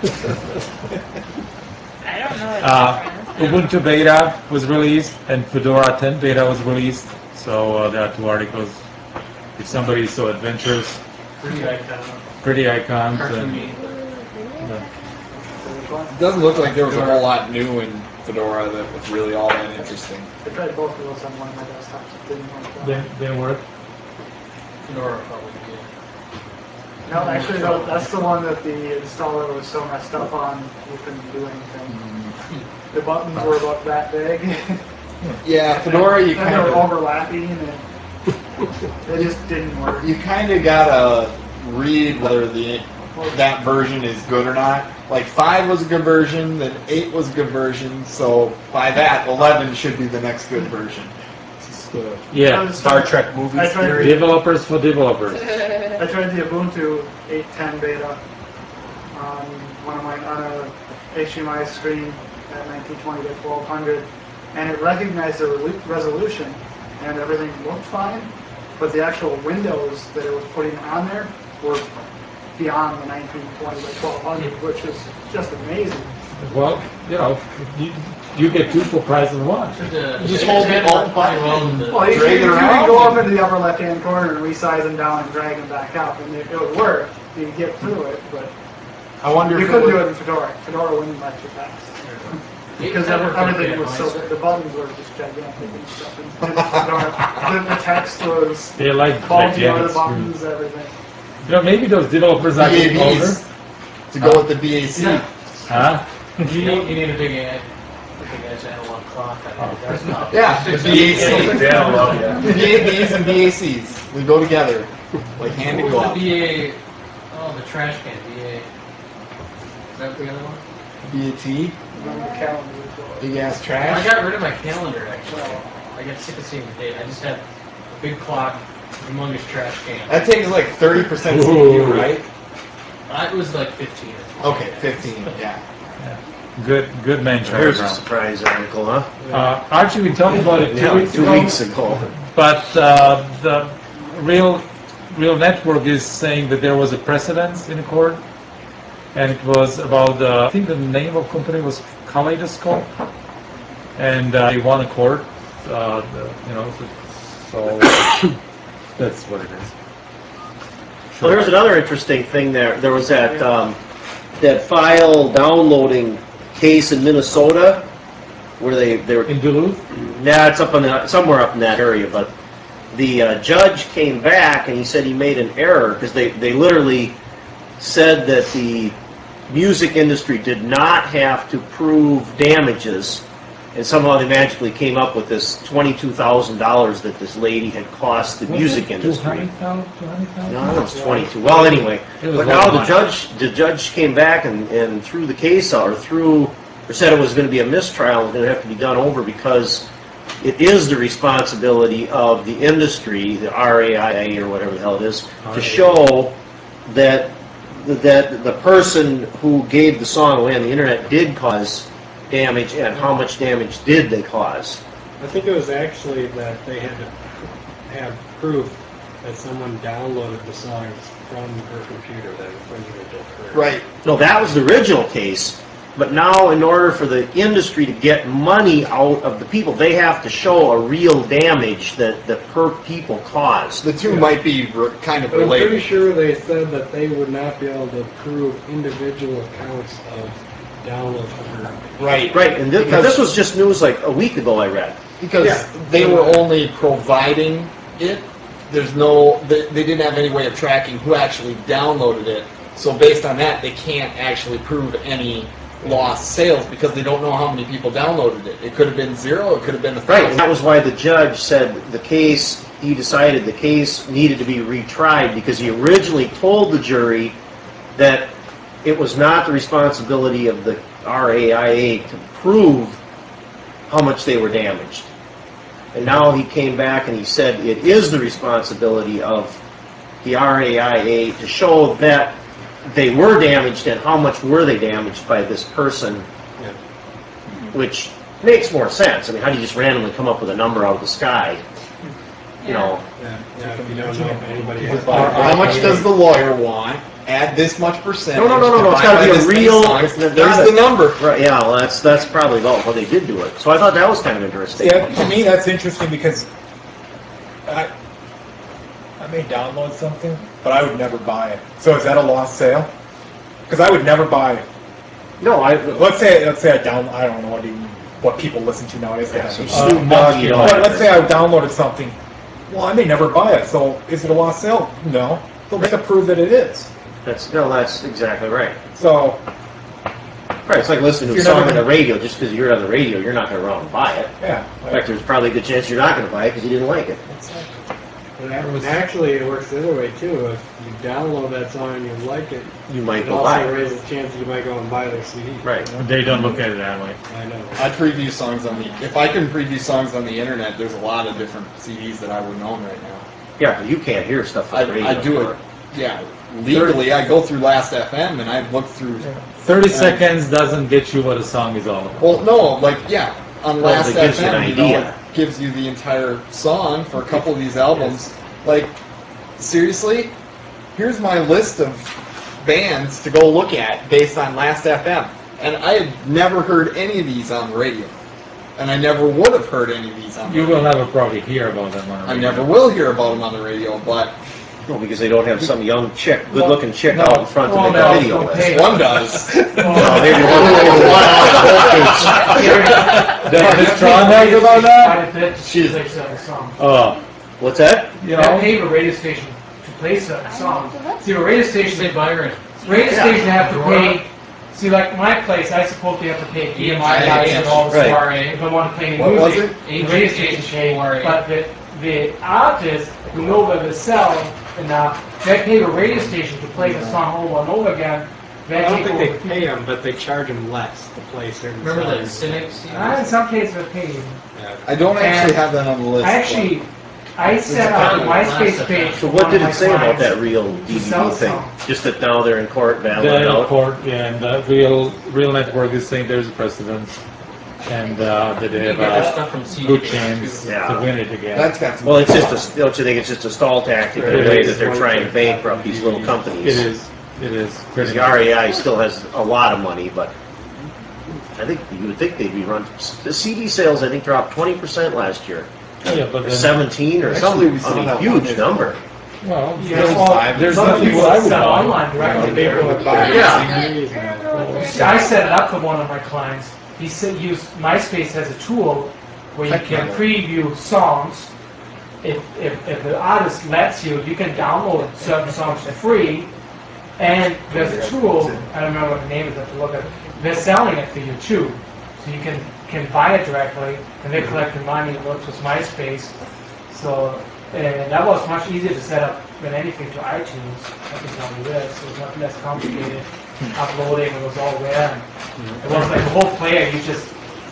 I don't know what Uh, the difference is. Ubuntu beta was released and Fedora ten beta was released. So uh, there are two articles. If somebody is so adventurous, Pretty icon. pretty icons. Cartoony. And, uh, It doesn't look like there was a whole lot new in Fedora that was really all that interesting. I tried both of those on one of my desktops. It didn't work well. they, they work. Fedora probably did. No, actually, no, that's the one that the installer was so messed up on, you couldn't do anything. The buttons were about that big. Yeah, Fedora, you And kind they were of overlapping, and it just didn't work. you kind of gotta read whether the that version is good or not. Like five was a good version, then eight was a good version. So by that, eleven should be the next good version. The Yeah. Star Trek movies I tried, theory. Developers for developers. I tried the Ubuntu eight ten beta on one of my on a H D M I screen at nineteen twenty by twelve hundred, and it recognized the re- resolution, and everything looked fine, but the actual windows that it was putting on there were beyond the nineteen twenty by twelve hundred, which is just amazing. Well, you know, you, you get two for price of one. Should, uh, Just should hold the handle alt it pretty well button. with the- Well, you, Drag it you, you around can go and- up into the upper left-hand corner and resize them down and drag them back up, and it, it would work. You could get through it, but I wonder you if couldn't it do would, it in Fedora. Fedora wouldn't let you pass. Because Eight ten every- worked okay everything on was my so screen. good. The buttons were just gigantic and stuff. And Fedora, the, the text was They like bulky out gigantic of the buttons, everything. You know, maybe those developers are getting older. B A Bs to go with the B A C. Yeah. Huh? You need, you need a big, a- a big ass analog clock on your desktop. Yeah, the B A C. Yeah, well, yeah. B A Bs and B A Cs. They go together like hand in What was glove. the B A? Oh, the trash can B A. Is that the other one? B A T, On the calendar as well. big ass I trash. got rid of my calendar actually. I got sick of seeing the date. I just had a big clock, humongous trash can. That takes like thirty percent C P U, right? I, it was like fifteen. Okay, fifteen. Yeah. Good, good man, Charlie Here's a Brown. surprise article, huh? Uh, actually, we talked about it two Yeah, weeks two ago. weeks ago. But uh, the real, real network is saying that there was a precedence in court, and it was about uh, I think the name of company was Kaleidoscope, and uh, they won a court. Uh, the, you know, so that's what it is. Well, here's another interesting thing there. There was that um, that file downloading case in Minnesota where they they were in Duluth. Nah, it's up in the, somewhere up in that area. But the uh, judge came back and he said he made an error because they they literally said that the music industry did not have to prove damages, and somehow they magically came up with this twenty-two thousand dollars that this lady had cost the music industry. No, it was twenty-two. Well, anyway, but now the judge, the judge came back and, and threw the case out, or threw, or said it was going to be a mistrial, and going to have to be done over because it is the responsibility of the industry, the R A I A or whatever the hell it is, to show that that the person who gave the song away on the internet did cause damage, and how much damage did they cause. I think it was actually that they had to have proof that someone downloaded the songs from her computer, that infringement occurred. Right. No, that was the original case, but now in order for the industry to get money out of the people, they have to show a real damage that, that per people caused. The two might be re- kind of But I'm related. pretty sure they said that they would not be able to prove individual accounts of downloads from her. Right. Right, and this, Because- this was just news like a week ago I read. Because Yeah. they were only providing it. There's no, they, they didn't have any way of tracking who actually downloaded it. So based on that, they can't actually prove any lost sales because they don't know how many people downloaded it. It could have been zero, it could have been a Right, and thousand. that was why the judge said the case, he decided the case needed to be retried because he originally told the jury that it was not the responsibility of the R A I A to prove how much they were damaged. And now he came back and he said it is the responsibility of the R A I A to show that they were damaged and how much were they damaged by this person, Yeah. which makes more sense. I mean, how do you just randomly come up with a number out of the sky? You know, Yeah, yeah, if you don't know if anybody has. How much does the lawyer want? Add this much percentage. No, no, no, no, no. It's got to be a real. There's the number. Right, yeah, well, that's that's probably well, well, they did do it. So I thought that was kind of interesting. Yeah, to me that's interesting because I I may download something, but I would never buy it. So is that a lost sale? Because I would never buy it. No, I. Let's say let's say I down I don't know what even what people listen to nowadays. They have some uh, Snoop Dogg, you know. but let's say I downloaded something. Well, I may never buy it. So is it a lost sale? No. They'll have to prove that it is. That's no, that's exactly right. So Right, it's like listening to a You're song never on the gonna- radio. Just because you hear it on the radio, you're not going to run out and buy it. yeah. In fact, there's probably a good chance you're not going to buy it because you didn't like it. But ac- actually, it works the other way too. If you download that song and you like it, You might it go buy also it. raises the chance that you might go and buy their C D. Right. They don't look at it that way. I know. I preview songs on the. If I can preview songs on the internet, there's a lot of different C Ds that I wouldn't own right now. Yeah, but you can't hear stuff on I, the radio. I do it. Yeah, legally, I go through Last F M and I look through. Thirty seconds doesn't get you what a song is all about. Well, no, like yeah, on Well, Last it gives you an F M, you know, idea. it gives you the entire song for a couple of these albums. Like, seriously, here's my list of bands to go look at based on Last F M, and I had never heard any of these on the radio, and I never would have heard any of these on the You radio. will never probably hear about them on the I radio. never will hear about them on the radio, but No, because they don't have some young chick, good-looking chick No. out in front to Well, make no, a video okay. with. One does. Well, maybe one Does Miss Tron knows about that? She plays certain songs. Oh. What's that? You I know? pay a radio station to play certain songs. See, a radio station, Say Byron. radio Yeah. station have to pay. See, like my place, I suppose they have to pay E M I guys and all the Right. stuff. If I want to play any What was music, it? the radio station pay. But the the artists who know that they sell enough, they pay the radio station to play the song over and over again. I don't think they pay them, but they charge them less to play certain Remember the songs. Cynic C D? Uh, in some cases, they're paid. Yeah. I don't actually And have that on the list. I actually, I set up a MySpace page. So for what one did of it my say about clients that real D V D sell thing? songs. Just that now they're in court, valid The out? court, yeah, and the real, real network is saying there's a precedent, and uh, that they You have get their stuff from a C D good too. chance Yeah. to win it again. That's got some. Well, it's just a, don't you think it's just a stall tactic in a It way is. that they're trying to bankrupt these little companies? It is. It is. Because Pretty the R A I still has a lot of money, but I think you would think they'd be run. The C D sales, I think, dropped twenty percent last year, Yeah, but or then, seventeen, or Actually, we some saw I mean, that huge one. number. well, Yeah, there's, well, there's some nothing people what I would sell buy. online directly. People would buy Yeah. C Ds now. I set it up for one of my clients. He said use MySpace as a tool where you can preview songs. If, if, if the artist lets you, you can download certain songs for free. And there's a tool, I don't remember what the name is, I have to look at it. They're selling it for you too. So you can, can buy it directly, and they collect the money, it works with MySpace. So, and that was much easier to set up than anything to iTunes. I can tell you this, it was much less complicated. Uploading, it was all there. It was like a whole player, you just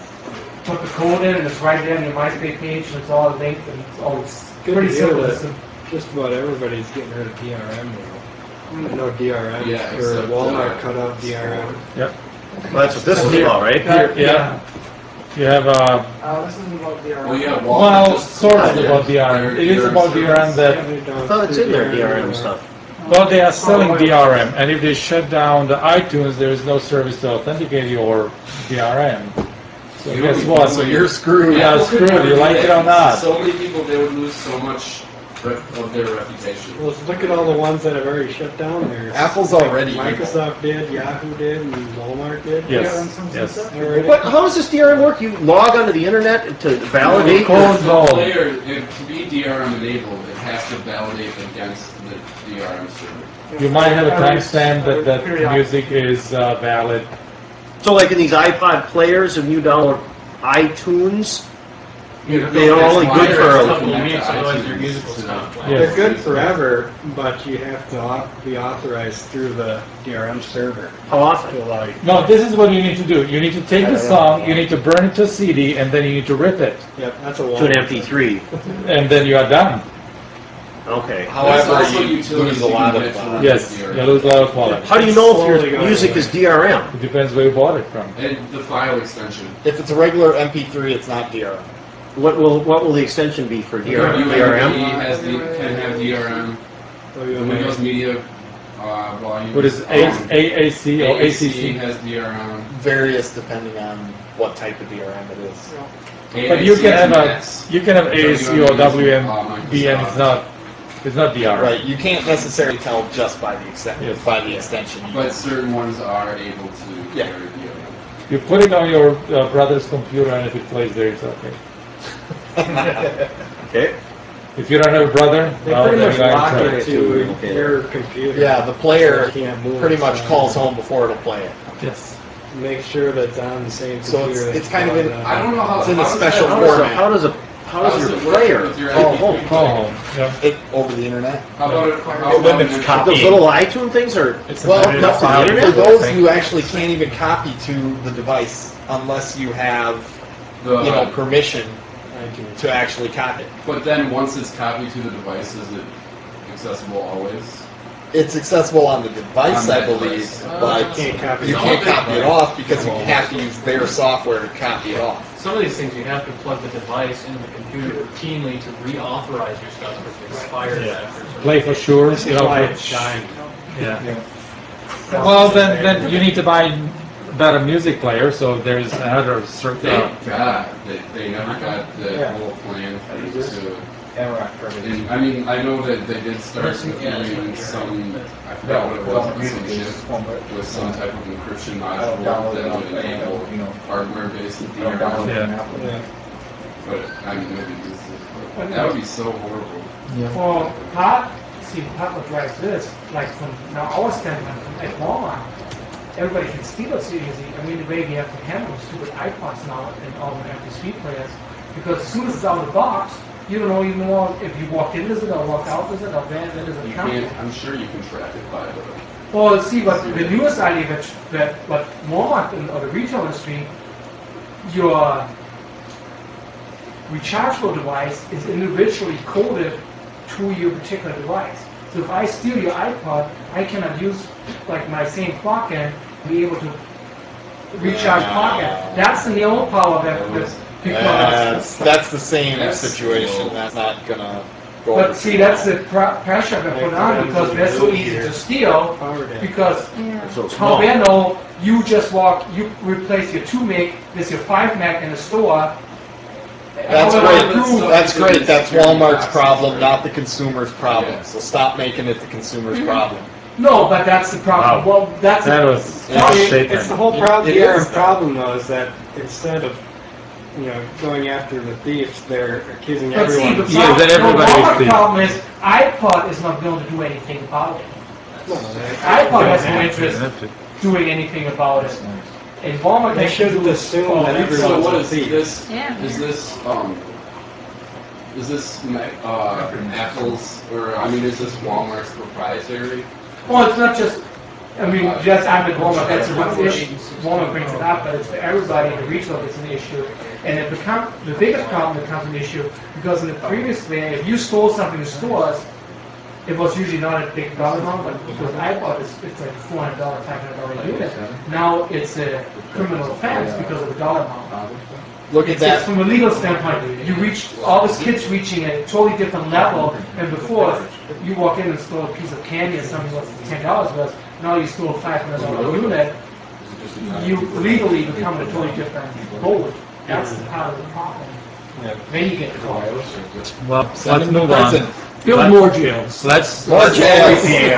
put the code in and it's right there on your MySpace page and it's all linked and it's all Good pretty to hear simple. that It's a- just about everybody's getting rid of D R M now. I know D R M, Yeah, or except, Walmart uh, cut out D R M. Yep. Well, that's what this is about, right? Here, yeah. You have uh, Uh, this isn't about the Well, yeah, Walmart well, just sort of started about D R M. their It is D R M about D R M service. that I thought it's in there, D R M stuff. well, they are selling D R M, and if they shut down the iTunes, there is no service to authenticate your D R M. So You guess know, what? So you're screwed. Yeah, Apple could screwed. never You do like that. it or not? So many people, they would lose so much rep- of their reputation. Well, look at all the ones that have already shut down there. Apple's already Microsoft did, Yahoo did, and Walmart did. Yes, some yes. stuff. Already. What, how does this D R M work? You log onto the internet to validate? Code The zone. player, it, to be D R M enabled, it has to validate against the D R M server. You might have a Every- timestamp that every that periodic- music is uh, valid. So, like in these iPod players, when you download iTunes, You they are only good for a a couple of weeks, otherwise your music will stop playing. Yes. They're good forever, but you have to au- be authorized through the D R M server How often? to allow you. No, this is what you need to do. You need to take the song, you need to burn it to a C D, and then you need to rip it, Yep, that's a To an Walmart. M P three. and then you are done. Okay. However, also you utilities lose a you lot can of. get Uh, for- Yes, you lose a lot of quality. How do you know if Slowly your going music away. is D R M? It depends where you bought it from. And the file extension. if it's a regular M P three, it's not D R M. What will what will the extension be for D R M? D R M? W M E has the, can have D R M. The Windows Media uh, volume. What is A- um, A A C or A C C? has D R M. Various depending on what type of D R M it is. But you can have a Max. you can have A A C or W M B, and Microsoft. it's not it's not D R M. Right, you can't necessarily tell just by the extension. Yes. By the extension. But certain ones are able to Yeah. carry D R M. You put it on your uh, brother's computer, and if it plays there, it's okay. Okay. If you don't have a brother, They well, pretty then much you lock got in it trouble. to your computer. Yeah, the player You can't move pretty it, much so- calls home before it'll play it. Yes. Make sure that it's on the same So computer. it's- that's it's kind of in- logged I on. don't know how It's in a how does special that- How does, a, format. how does a how How does does your it work player with your call M P three home? Call home. Yeah. It over the internet. How about it? How It about limits an- copy. Those little iTunes things are Well, connected no, to the for internet? those you actually can't even copy to the device unless you have, the, you know, permission iTunes. to actually copy it. But then once it's copied to the device, is it accessible always? It's accessible on the device, On that I believe, device. but You can't copy you it can't off. copy it off because you have to use their software to copy it off. Some of these things you have to plug the device into the computer routinely to reauthorize your stuff because it expires Yeah. after. So Play for sure. This You is know, why for- it's dying. Yeah. Well, then, then you need to buy a better music player. So there's another certain. Thank God that they never got the Yeah. whole plan for it to. And I mean, I know that they did start doing some. I forgot what it was, but some chip with some type of encryption module that would enable hardware-based D R M. Yeah. But I mean, nobody uses it. But that would be so horrible. For part, see, part what drives this, like from now our standpoint at Walmart, everybody can steal it so easy. I mean, the way we have to handle stupid iPods now and all the M P three players, because as soon as it's out of the box, you don't know even more if you walked in with it or walked out with it or where it is You it come can't. from. I'm sure you can track it by the Well, see, but the newest idea that, that what Walmart and, or the retail industry, your rechargeable device is individually coded to your particular device. So if I steal your iPod, I cannot use like my same plug-in to be able to recharge plug-in. That's the old power that was because That's, that's the same situation. That's not gonna go over but see, too that's well. the pr- pressure they put on because they're so easy to steal. Because how they know you just walk, you replace your two meg with your five meg in the store. That's great. That's great. That's Walmart's problem, not the consumer's problem. So stop making it the consumer's problem. No, but that's the problem. Wow. Well, that's That a, was It's, statement. it's the whole problem. It The is. Aaron problem though is that instead of you know going after the thieves, they're accusing But see, everyone. the Yeah, problem, that everybody no, Walmart's sees. problem is iPod is not going to do anything about it. No, they- iPod has no they- interest doing anything about it. And Walmart They has to shouldn't do assume all that the- everyone's So what a is thief. this? Yeah. Is this um? Is this uh, Apple's or I mean is this Walmart's proprietary? Well, it's not just, I mean, just I'm at Walmart, that's one issue. Walmart brings it up, but it's for everybody, the retail is an issue. And it become, the biggest problem becomes an issue because in the previous day, if you stole something in stores, it was usually not a big dollar amount, but because iPod is it's like four hundred dollars, five hundred dollars unit. Now it's a criminal offense because of the dollar amount. Look at It's just that. from a legal standpoint, you reach, all these kids reaching a totally different level, and before, you walk in and stole a piece of candy or something that's ten dollars worth, now you stole a five hundred dollar unit, you legally become a totally different boat. That's part of the problem. Then you get caught. Well, Send let's them to move on. prison. Build more jails. Let's More let's, jails.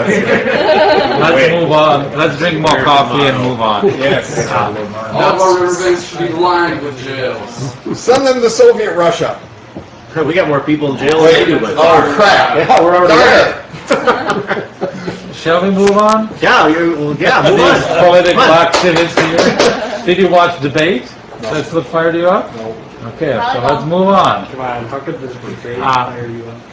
let's move on. Let's drink more coffee and move on. Yes. All of our riverbanks should be lined with jails. Send them to Soviet Russia. We got more people in jail than they do, but Oh crap! yeah, we're already Darn there. it. Shall we move on? Yeah, you, well, yeah, move These on. political Come on. activists here. Did you watch debate? That's what fired you up? No. Okay, so let's move on. Come on, how could this debate Ah. fire you up?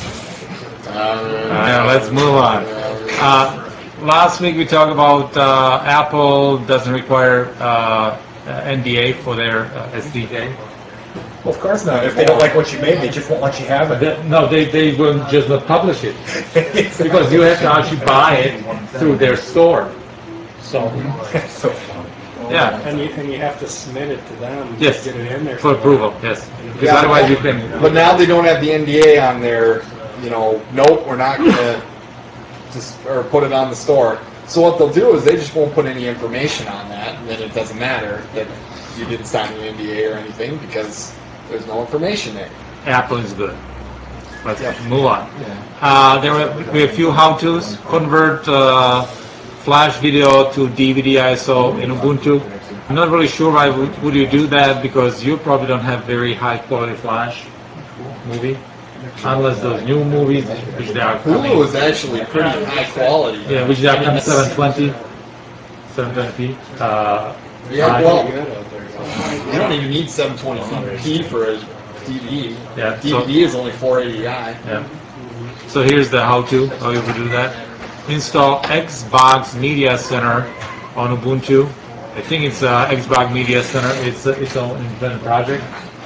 Uh, let's move on. Uh, last week we talked about uh, Apple doesn't require uh, N D A for their uh, S D K. Well, of course not. If they don't like what you made, they just won't let you have it. They- No, they, they will just not publish it because you have to actually buy it through their store. So so funny. yeah, And you and you have to submit it to them yes, to get it in there for approval. Yes, because Yeah, otherwise you can. But now they don't have the N D A on their, you know, nope, we're not gonna just or put it on the store. So what they'll do is they just won't put any information on that, and then it doesn't matter that you didn't sign an N D A or anything because there's no information there. Apple is good. Let's move on. Uh, there were we have a few how-tos. Convert uh, Flash video to D V D I S O in Ubuntu. I'm not really sure why would, would you do that because you probably don't have very high-quality Flash movie, unless those new movies which they are coming. Hulu is actually pretty high quality. Yeah, which they are coming seven twenty, seven twenty p. Uh, Yeah, uh, well, you don't even need seven twenty p for a D V D. Yeah, D V D so- is only four eighty i. Yeah. So here's the how-to, how you would do that. Install Xbox Media Center on Ubuntu. I think it's uh, Xbox Media Center. It's uh, its own independent project.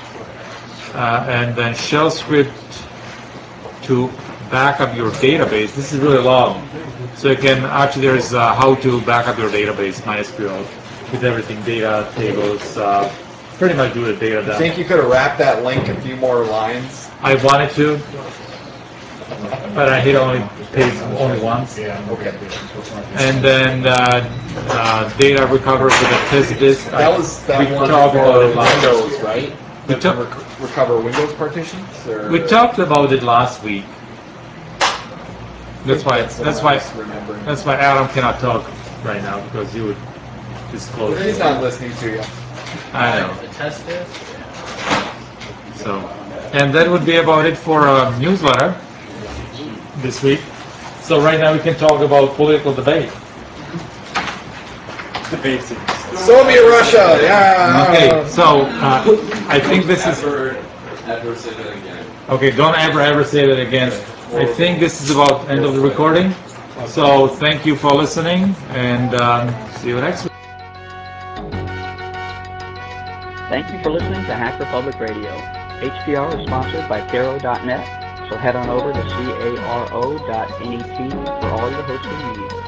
Uh, and then shell script to back up your database. This is really long. So you can, actually there's uh, how to back up your database, MySQL, with everything, data, tables, uh, pretty much do the data You dump. think you could have wrapped that link a few more lines? I wanted to, but I hit only page only once. Okay. And then uh, uh, data recovery with a test disk. That was that we one talked about for it last Windows, right? We To talked. rec- recover Windows partitions? Or? We talked about it last week. That's why. That's what That's I why. was remembering. That's why Adam cannot talk right now because he would disclose. He's not listening to you. I know. The test is. So, and that would be about it for a newsletter this week. So right now we can talk about political debate. The basics. Soviet Russia, yeah. Okay, so uh, I think this is. Ever, ever say that again. Okay, don't ever ever say that again. I think this is about end of the recording. So thank you for listening, and um, see you next week. Thank you for listening to Hacker Public Radio. H P R is sponsored by Caro dot net, so head on over to caro dot net for all your hosting needs.